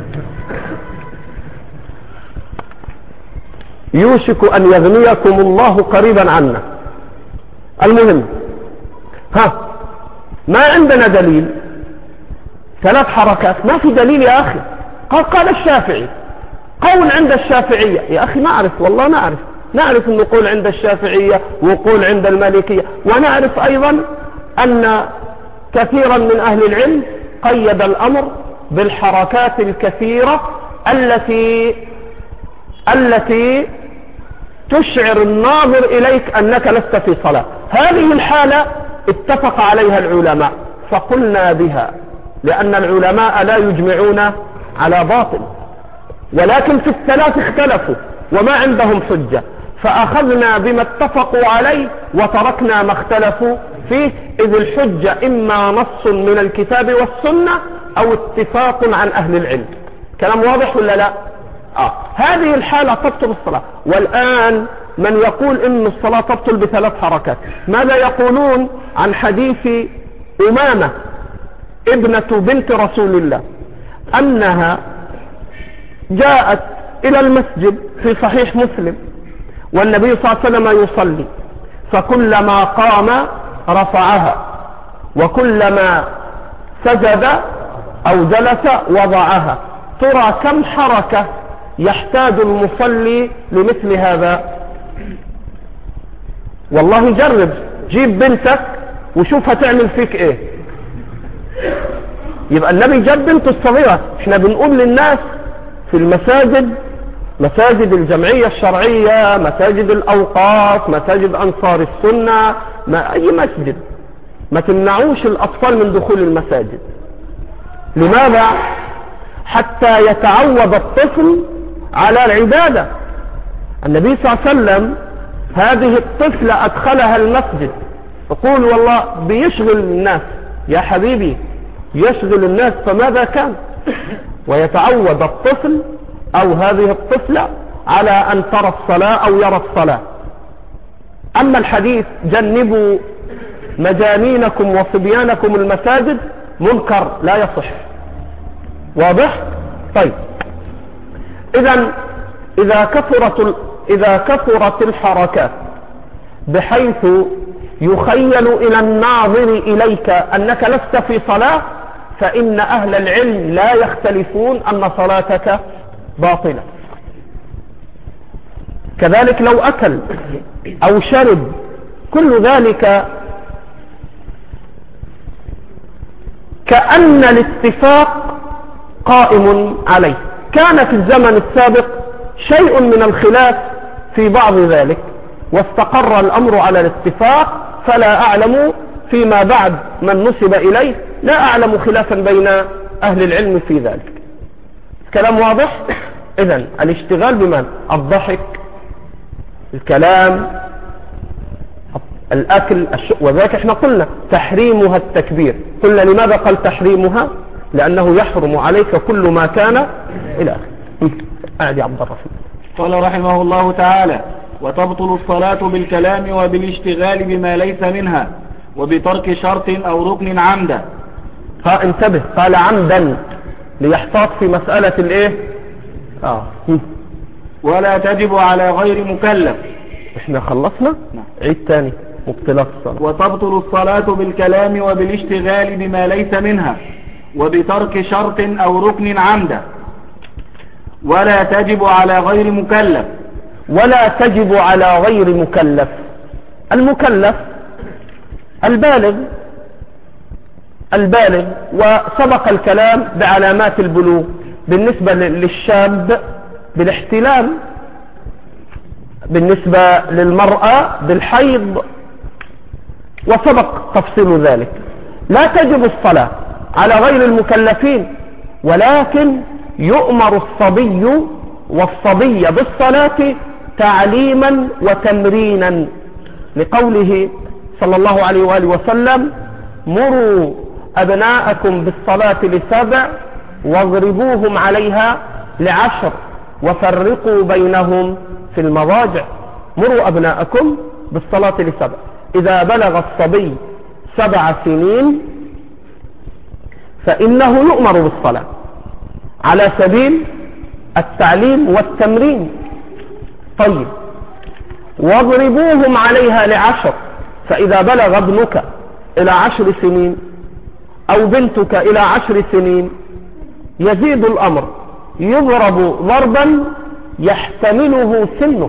يوشك ان يغنيكم الله قريبا عنا. المهم، ها ما عندنا دليل ثلاث حركات ما في دليل يا أخي. قال قال الشافعي قول عند الشافعية. يا أخي نعرف والله نعرف نعرف أنه قول عند الشافعية وقول عند المالكية، ونعرف أيضا أن كثيرا من أهل العلم قيد الأمر بالحركات الكثيرة التي التي تشعر الناظر إليك أنك لست في صلاة. هذه الحالة اتفق عليها العلماء فقلنا بها، لأن العلماء لا يجمعون على باطل، ولكن في الثلاث اختلفوا وما عندهم حجة، فأخذنا بما اتفقوا عليه وتركنا ما اختلفوا فيه، إذ الحجة إما نص من الكتاب والسنة أو اتفاق عن أهل العلم. كلام واضح ولا لا؟ آه. هذه الحالة تبطل الصلاة. والآن من يقول إن الصلاة تبطل بثلاث حركات، ماذا يقولون عن حديث أمامة ابنة بنت رسول الله أنها جاءت إلى المسجد في صحيح مسلم والنبي صلى الله عليه وسلم يصلي، فكلما قام رفعها وكلما سجد أو جلس وضعها. ترى كم حركة يحتاج المصلي لمثل هذا؟ والله جرب، جيب بنتك وشوفها تعمل فيك ايه. يبقى النبي جاب بنته الصغيرة. احنا بنقول للناس في المساجد، مساجد الجمعية الشرعية، مساجد الأوقاف، مساجد أنصار السنة، ما أي مسجد، ما تمنعوش الأطفال من دخول المساجد. لماذا؟ حتى يتعود الطفل على العبادة. النبي صلى الله عليه وسلم هذه الطفلة أدخلها المسجد، يقول والله بيشغل الناس يا حبيبي، يشغل الناس، فماذا كان؟ ويتعود الطفل أو هذه الطفلة على أن ترى الصلاة أو يرى الصلاة. أما الحديث جنبوا مجانينكم وصبيانكم المساجد منكر لا يصح. واضح؟ طيب، إذا إذا كثرت إذا كثرت الحركات بحيث يخيل إلى الناظر إليك أنك لست في صلاة، فإن أهل العلم لا يختلفون أن صلاتك باطلة. كذلك لو أكل أو شرب، كل ذلك كأن الاتفاق قائم عليه. كان في الزمن السابق شيء من الخلاف في بعض ذلك، واستقر الأمر على الاتفاق، فلا أعلم فيما بعد من نسب إليه، لا أعلم خلافا بين أهل العلم في ذلك. كلام واضح؟ إذن الاشتغال بمن؟ الضحك، الكلام، الأكل، وذلك احنا قلنا تحريمها التكبير. قلنا لماذا قال تحريمها؟ لأنه يحرم عليك كل ما كان إلى آخره. قاعد يا عبد الرحمن. قال رحمه الله تعالى: وتبطل الصلاة بالكلام وبالاشتغال بما ليس منها وبترك شرط أو ركن عمدا. فانتبه، قال عمدا ليحتاط في مسألة الايه؟ آه. ولا تجب على غير مكلف. احنا خلصنا؟ نعم. عيد تاني مبطلات الصلاة. وتبطل الصلاة بالكلام وبالاشتغال بما ليس منها وبترك شرط أو ركن عمدا. ولا تجب على غير مكلف. ولا تجب على غير مكلف. المكلف البالغ، البالغ وسبق الكلام بعلامات البلوغ. بالنسبة للشاب بالاحتلام، بالنسبة للمرأة بالحيض، وسبق تفصيل ذلك. لا تجب الصلاة على غير المكلفين، ولكن يؤمر الصبي والصبية بالصلاة تعليما وتمرينا، لقوله صلى الله عليه وآله وسلم: مروا أبناءكم بالصلاة لسبع واضربوهم عليها لعشر وفرقوا بينهم في المضاجع. مروا أبناءكم بالصلاة لسبع. إذا بلغ الصبي سبع سنين فإنه يؤمر بالصلاة على سبيل التعليم والتمرين. طيب، واضربوهم عليها لعشر. فإذا بلغ ابنك إلى عشر سنين أو بنتك إلى عشر سنين يزيد الأمر، يضرب ضربا يحتمله سنه.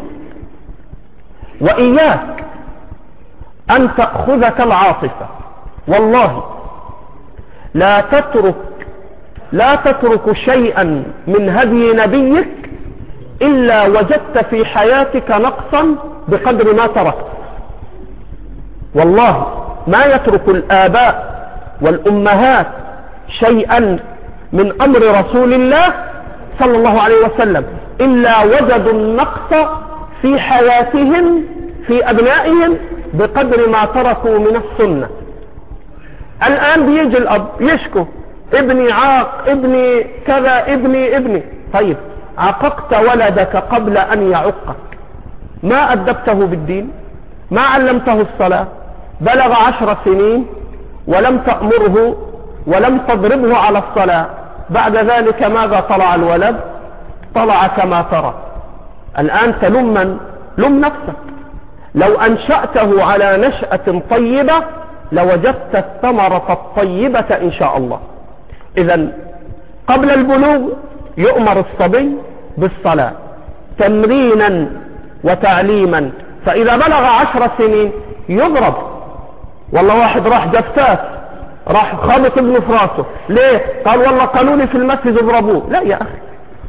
وإياك أن تأخذك العاطفة، والله لا تترك لا تترك شيئا من هدي نبيك إلا وجدت في حياتك نقصا بقدر ما تركت. والله ما يترك الآباء والأمهات شيئا من أمر رسول الله صلى الله عليه وسلم إلا وجدوا النقص في حياتهم في أبنائهم بقدر ما تركوا من السنة. الآن بيجي الأب يشكو ابني عاق، ابني كذا، ابني ابني طيب عاققت ولدك قبل أن يعقك، ما أدبته بالدين، ما علمته الصلاة، بلغ عشر سنين ولم تأمره ولم تضربه على الصلاة، بعد ذلك ماذا طلع الولد؟ طلع كما ترى. الآن تلما لم نفسك، لو أنشأته على نشأة طيبة لوجدت الثمرة الطيبة إن شاء الله. إذن قبل البلوغ يؤمر الصبي بالصلاة تمرينا وتعليما، فإذا بلغ عشر سنين يضرب. والله واحد راح جفتاس، راح خابط ابنه في راسه، ليه؟ قال والله قالوا لي في المسجد اضربوه. لا يا أخي،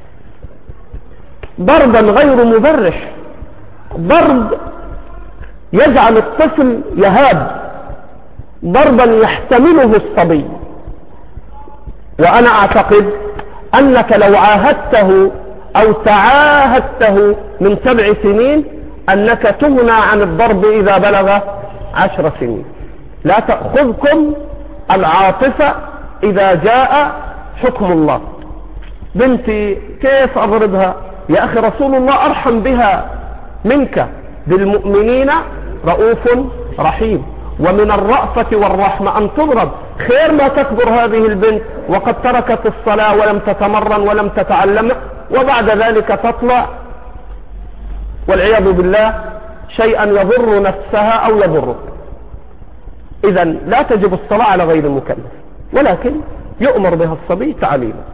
ضربا غير مبرح، ضرب يجعل الطفل يهاب، ضربا يحتمله الصبي. وأنا أعتقد أنك لو عاهدته أو تعاهدته من سبع سنين أنك تغنى عن الضرب إذا بلغ عشر سنين. لا تأخذكم العاطفة إذا جاء حكم الله. بنتي كيف أضربها؟ يا أخي رسول الله أرحم بها منك، بالمؤمنين رؤوف رحيم. ومن الرأفة والرحمة أن تضرب، خير ما تكبر هذه البنت وقد تركت الصلاة ولم تتمرن ولم تتعلم، وبعد ذلك تطلع والعياذ بالله شيئا يضر نفسها أو يضرك. إذا لا تجب الصلاة على غير المكلف، ولكن يؤمر بها الصبي تعليما.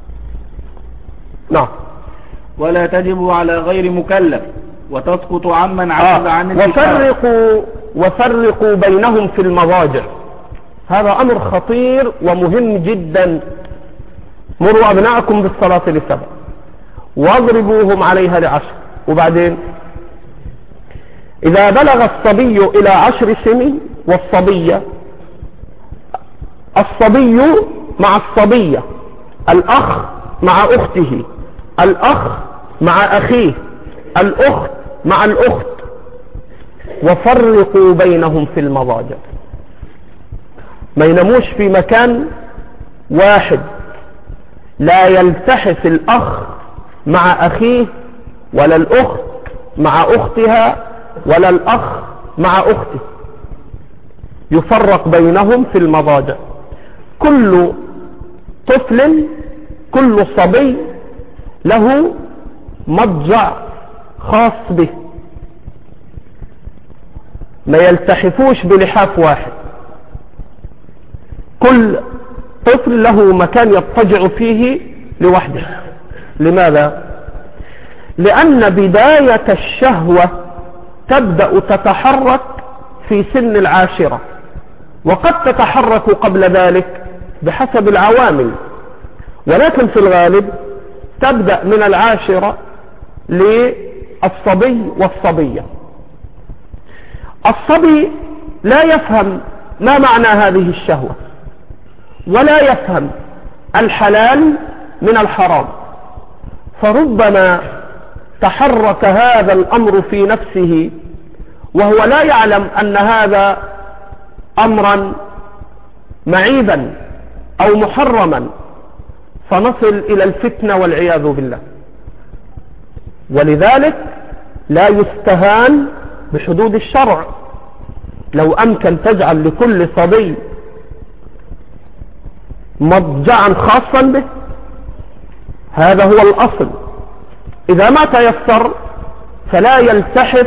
نعم. ولا تجب على غير مكلف وتسقط عمن عجز عن الإشارة. وفرقوا وفرقوا بينهم في المضاجع، هذا أمر خطير ومهم جدا. مروا أبناءكم بالصلاة لسبع واضربوهم عليها لعشر. وبعدين إذا بلغ الصبي إلى عشر سنين، والصبية الصبي مع الصبية، الأخ مع أخته، الأخ مع أخيه، الأخت مع الأخت، وفرقوا بينهم في المضاجع. ما يناموش في مكان واحد، لا يلتحف الأخ مع أخيه، ولا الأخت مع أختها، ولا الأخ مع أخته، يفرق بينهم في المضاجع. كل طفل كل صبي له مضجع خاص به، ما يلتحفوش بلحاف واحد. كل طفل له مكان يضطجع فيه لوحده. لماذا؟ لأن بداية الشهوة تبدأ تتحرك في سن العاشرة، وقد تتحرك قبل ذلك بحسب العوامل، ولكن في الغالب تبدأ من العاشرة للصبي والصبية. الصبي لا يفهم ما معنى هذه الشهوة، ولا يفهم الحلال من الحرام، فربما تحرك هذا الأمر في نفسه وهو لا يعلم أن هذا أمرا معيبا أو محرما، فنصل إلى الفتنة والعياذ بالله. ولذلك لا يستهان بحدود الشرع. لو أمكن تجعل لكل صبي مضجعا خاصا به، هذا هو الأصل. إذا ما تيسر فلا يلتحف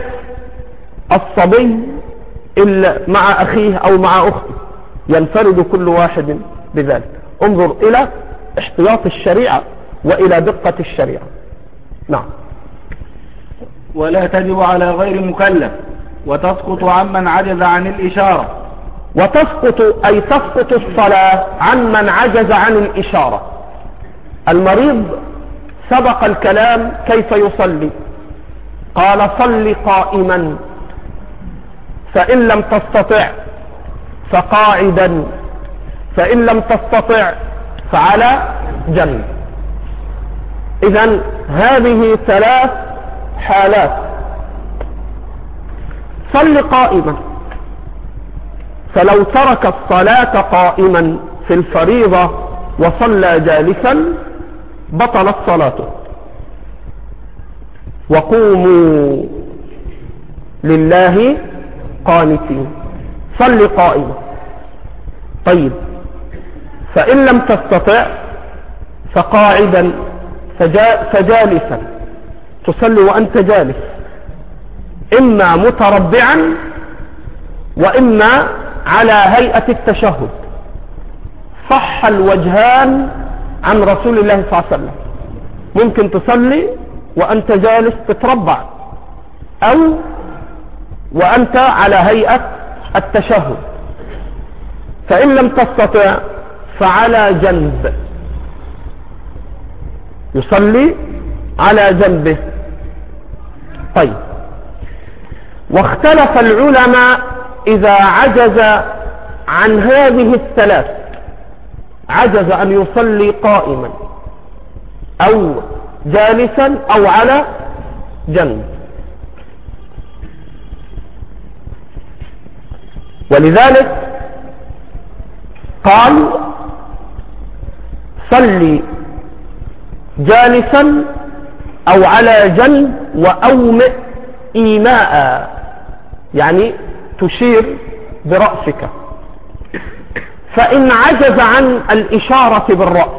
الصبي إلا مع أخيه أو مع أخته، ينفرد كل واحد بذلك. انظر إلى احتياط الشريعة وإلى دقة الشريعة. نعم. ولا تجب على غير مكلف وتسقط عمن عجز عن الإشارة. وتسقط أي تسقط الصلاة عن من عجز عن الإشارة. المريض سبق الكلام كيف يصلي، قال صل قائما، فإن لم تستطع فقاعدا، فإن لم تستطع فعلى جنب. إذن هذه ثلاث حالات. صل قائما، فلو ترك الصلاة قائما في الفريضة وصلى جالسا بطلت صلاته. وقوموا لله قانتين، صل قائما. طيب، فإن لم تستطع فقاعدا فجالسا، تصلي وأنت جالس، إما متربعا وإما على هيئة التشهد. صح الوجهان عن رسول الله صلى الله عليه وسلم. ممكن تصلي وأنت جالس تتربع، أو وأنت على هيئة التشهد. فإن لم تستطع فعلى جنب، يصلي على جنبه. طيب، واختلف العلماء إذا عجز عن هذه الثلاث، عجز أن يصلي قائما أو جالسا أو على جنب. ولذلك قال صلي جالسا أو على جنب وأومئ إيماء، يعني تشير برأسك. فإن عجز عن الإشارة بالرأس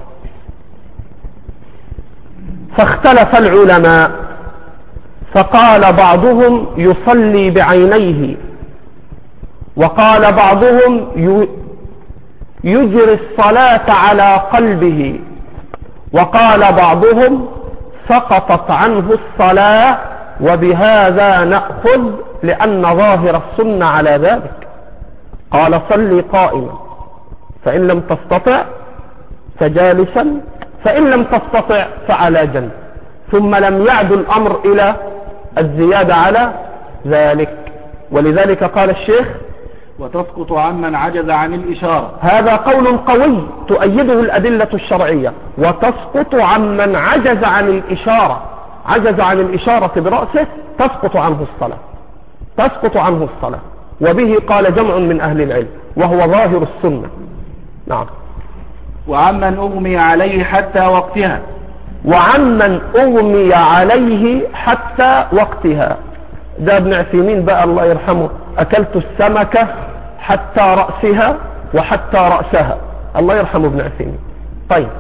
فاختلف العلماء، فقال بعضهم يصلي بعينيه، وقال بعضهم يجري الصلاة على قلبه، وقال بعضهم سقطت عنه الصلاة، وبهذا نأخذ لأن ظاهر السنة على ذلك. قال صلي قائما، فإن لم تستطع فجالسا، فإن لم تستطع فعلى جنب. ثم لم يعد الأمر إلى الزيادة على ذلك. ولذلك قال الشيخ وتسقط عمن عجز عن الإشارة. هذا قول قوي تؤيده الأدلة الشرعية. وتسقط عمن عجز عن الإشارة، عجز عن الإشارة برأسه تسقط عنه الصلاة، تسقط عنه الصلاة. وبه قال جمع من أهل العلم، وهو ظاهر السنة. نعم. وعمن أغمي عليه حتى وقتها. وعمن أغمي عليه حتى وقتها، ده ابن عثيمين بقى الله يرحمه، أكلت السمكة حتى رأسها وحتى رأسها، الله يرحمه ابن عثيمين. طيب،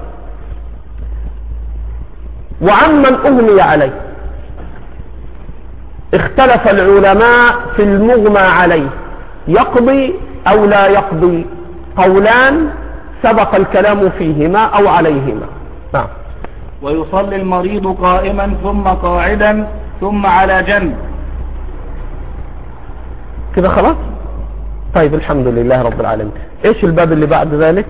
وعمن أغمي عليه اختلف العلماء في المغمى عليه، يقضي أو لا يقضي، قولان سبق الكلام فيهما أو عليهما. نعم. ويصلي المريض قائما ثم قاعدا ثم على جنب. كده خلاص. طيب، الحمد لله رب العالمين. ايش الباب اللي بعد ذلك؟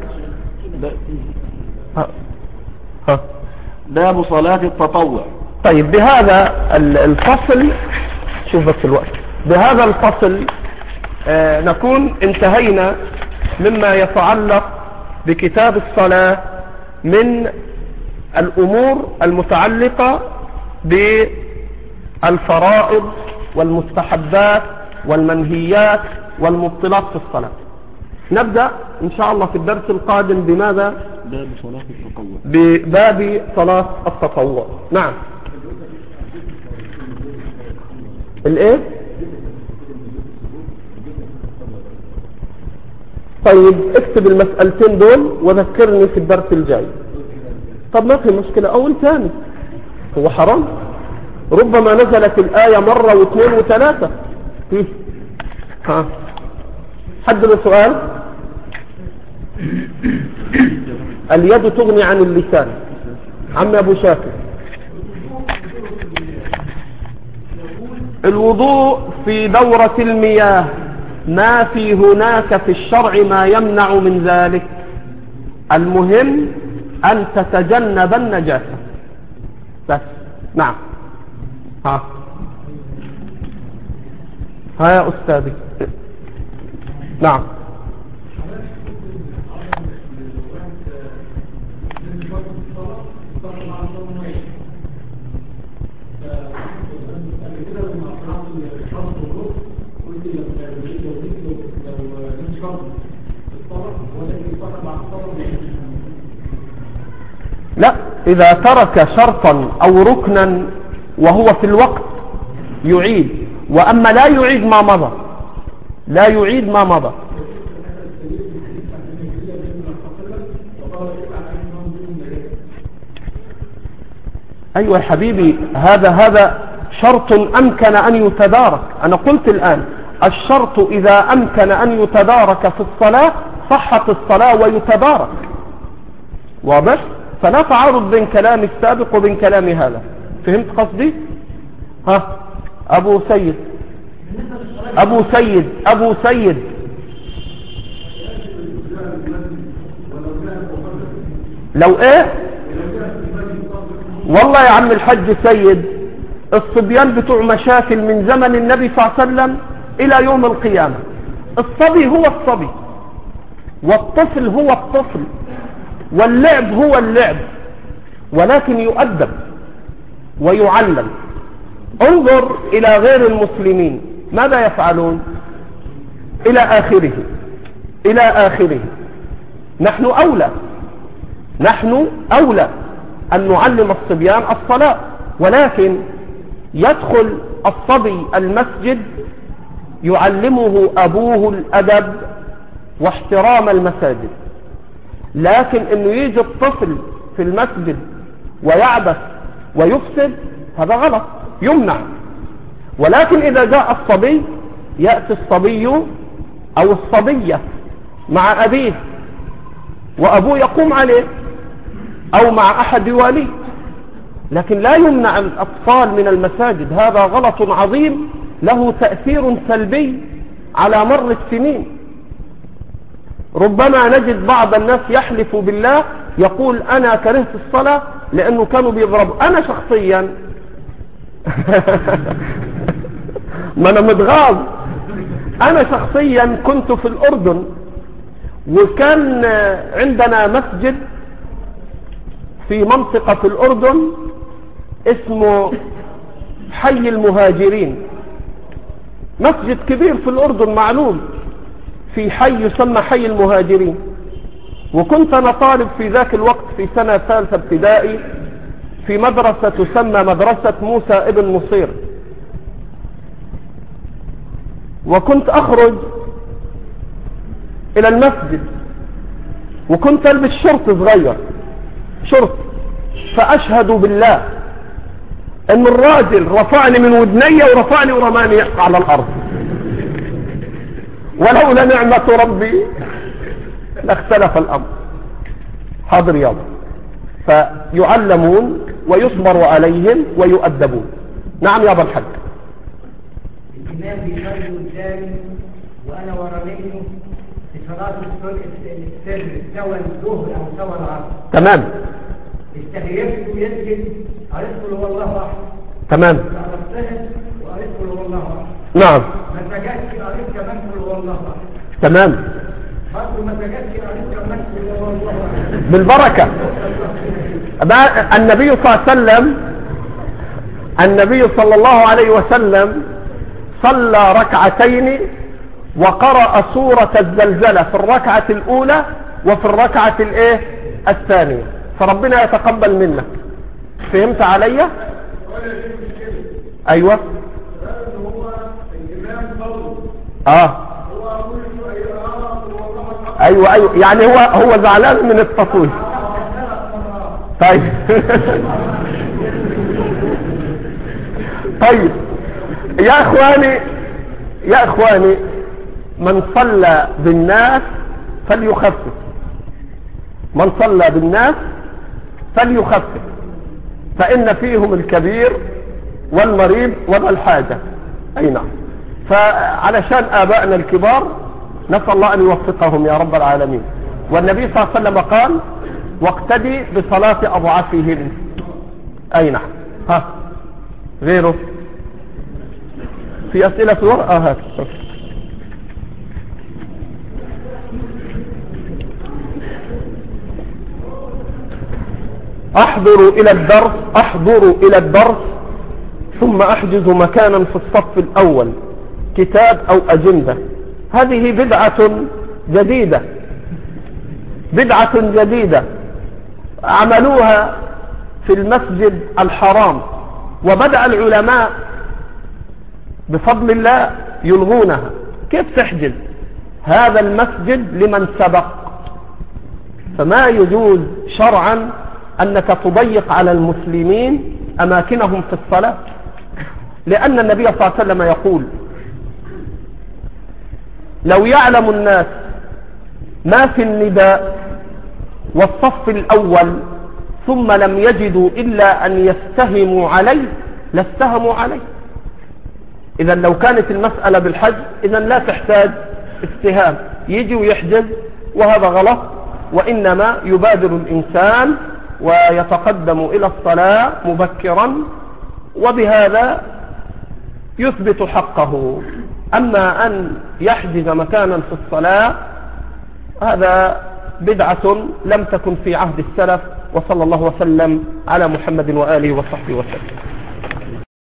ها. ها. باب صلاة التطوع. طيب، بهذا الفصل، شوف بس الوقت، بهذا الفصل آه نكون انتهينا مما يتعلق بكتاب الصلاة من الأمور المتعلقة بالفرائض والمستحبات والمنهيات والمبطلات في الصلاة. نبدأ إن شاء الله في الدرس القادم بماذا؟ باب صلاة التطوع. بباب صلاة التطوع. نعم. الايه؟ طيب، اكتب المسألتين دول وذكرني في الدرس الجاي. طب ما في مشكلة، اول ثاني، هو حرام؟ ربما نزلت الآية مرة واثنين وثلاثة. ها، حد له سؤال؟ اليد تغني عن اللسان. عم أبو شاكر، الوضوء في دورة المياه ما في هناك في الشرع ما يمنع من ذلك، المهم أن تتجنب النجاسة بس. نعم. ها ها يا أستاذي. نعم. لا، إذا ترك شرطا أو ركنا وهو في الوقت يعيد، وأما لا يعيد ما مضى، لا يعيد ما مضى. أيوة يا حبيبي، هذا هذا شرط أمكن أن يتدارك. أنا قلت الآن الشرط إذا أمكن أن يتدارك في الصلاة صحت الصلاة ويتدارك. واضح؟ فلا تعارض بين كلام السابق وبين كلام هذا. فهمت قصدي؟ ها أبو سيد أبو سيد أبو سيد لو إيه؟ والله يا عم الحج سيد، الصبيان بتوع مشاكل من زمن النبي صلى الله عليه وسلم إلى يوم القيامة. الصبي هو الصبي، والطفل هو الطفل، واللعب هو اللعب، ولكن يؤدب ويعلم. انظر إلى غير المسلمين ماذا يفعلون إلى آخره إلى آخره. نحن أولى نحن أولى أن نعلم الصبيان الصلاة، ولكن يدخل الصبي المسجد يعلمه أبوه الأدب واحترام المساجد، لكن انه يجي الطفل في المسجد ويعبث ويفسد هذا غلط يمنع. ولكن اذا جاء الصبي يأتي الصبي او الصبية مع ابيه وابوه يقوم عليه او مع احد واليه، لكن لا يمنع الاطفال من المساجد. هذا غلط عظيم له تأثير سلبي على مر السنين. ربما نجد بعض الناس يحلف بالله يقول أنا كرهت الصلاة لأنه كانوا بيضربوا. أنا شخصيا ما أنا متغاظ. أنا شخصيا كنت في الأردن، وكان عندنا مسجد في منطقة في الأردن اسمه حي المهاجرين، مسجد كبير في الأردن معلوم، في حي يسمى حي المهاجرين. وكنت أنا طالب في ذاك الوقت في سنة ثالثة ابتدائي في مدرسة تسمى مدرسة موسى ابن مصير، وكنت أخرج إلى المسجد وكنت ألبس شرط صغير شرط، فأشهد بالله أن الراجل رفعني من ودني ورفعني ورماني على الأرض، ولولا نعمة ربي لاختلف الأمر. حاضر يابا. فيعلمون ويصبر عليهم ويؤدبون. نعم يابا الحج. الإمام بيصلي قدامي وأنا ورا منه في صلاة السر سواء الظهر أو سواء العصر. تمام. استهيبت ويسجد عرفت له والله أحد. تمام. عرفتها وعرفت له والله أحد. نعم. ما سجدتش عرفت كمان له والله أحد. تمام. برضه ما سجدتش عرفت كمان له والله أحد. بالبركة. النبي صلى الله عليه وسلم النبي صلى الله عليه وسلم صلى ركعتين وقرأ سورة الزلزلة في الركعة الأولى وفي الركعة الايه الثانية، فربنا يتقبل منك. فهمت علي؟ ايوه. اه ايوه ايوه يعني هو هو زعلان من التصوير. طيب طيب يا اخواني يا اخواني من صلى بالناس فليخفف. من صلى بالناس فليخفف فإن فيهم الكبير والمريض وذا الحاجة. أي نعم. فعلشان آبائنا الكبار نسأل الله أن يوفقهم يا رب العالمين. والنبي صلى الله عليه وسلم قال واقتدي بصلاة أضعافهم. أي نعم. ها غيره في أسئلة ورقة. هات احضروا الى الدرس احضروا الى الدرس ثم احجزوا مكانا في الصف الاول، كتاب او اجندة. هذه بدعة جديدة بدعة جديدة عملوها في المسجد الحرام، وبدأ العلماء بفضل الله يلغونها. كيف تحجز؟ هذا المسجد لمن سبق، فما يجوز شرعا أنك تضيق على المسلمين أماكنهم في الصلاة، لأن النبي صلى الله عليه وسلم يقول لو يعلم الناس ما في النداء والصف الأول ثم لم يجدوا إلا أن يستهموا عليه لاستهموا عليه. إذا لو كانت المسألة بالحج إذا لا تحتاج استهام، يجي ويحجز، وهذا غلط. وإنما يبادر الإنسان ويتقدم إلى الصلاة مبكرا، وبهذا يثبت حقه. أما أن يحجز مكانا في الصلاة هذا بدعة لم تكن في عهد السلف. وصلى الله وسلم على محمد وآله وصحبه وسلم.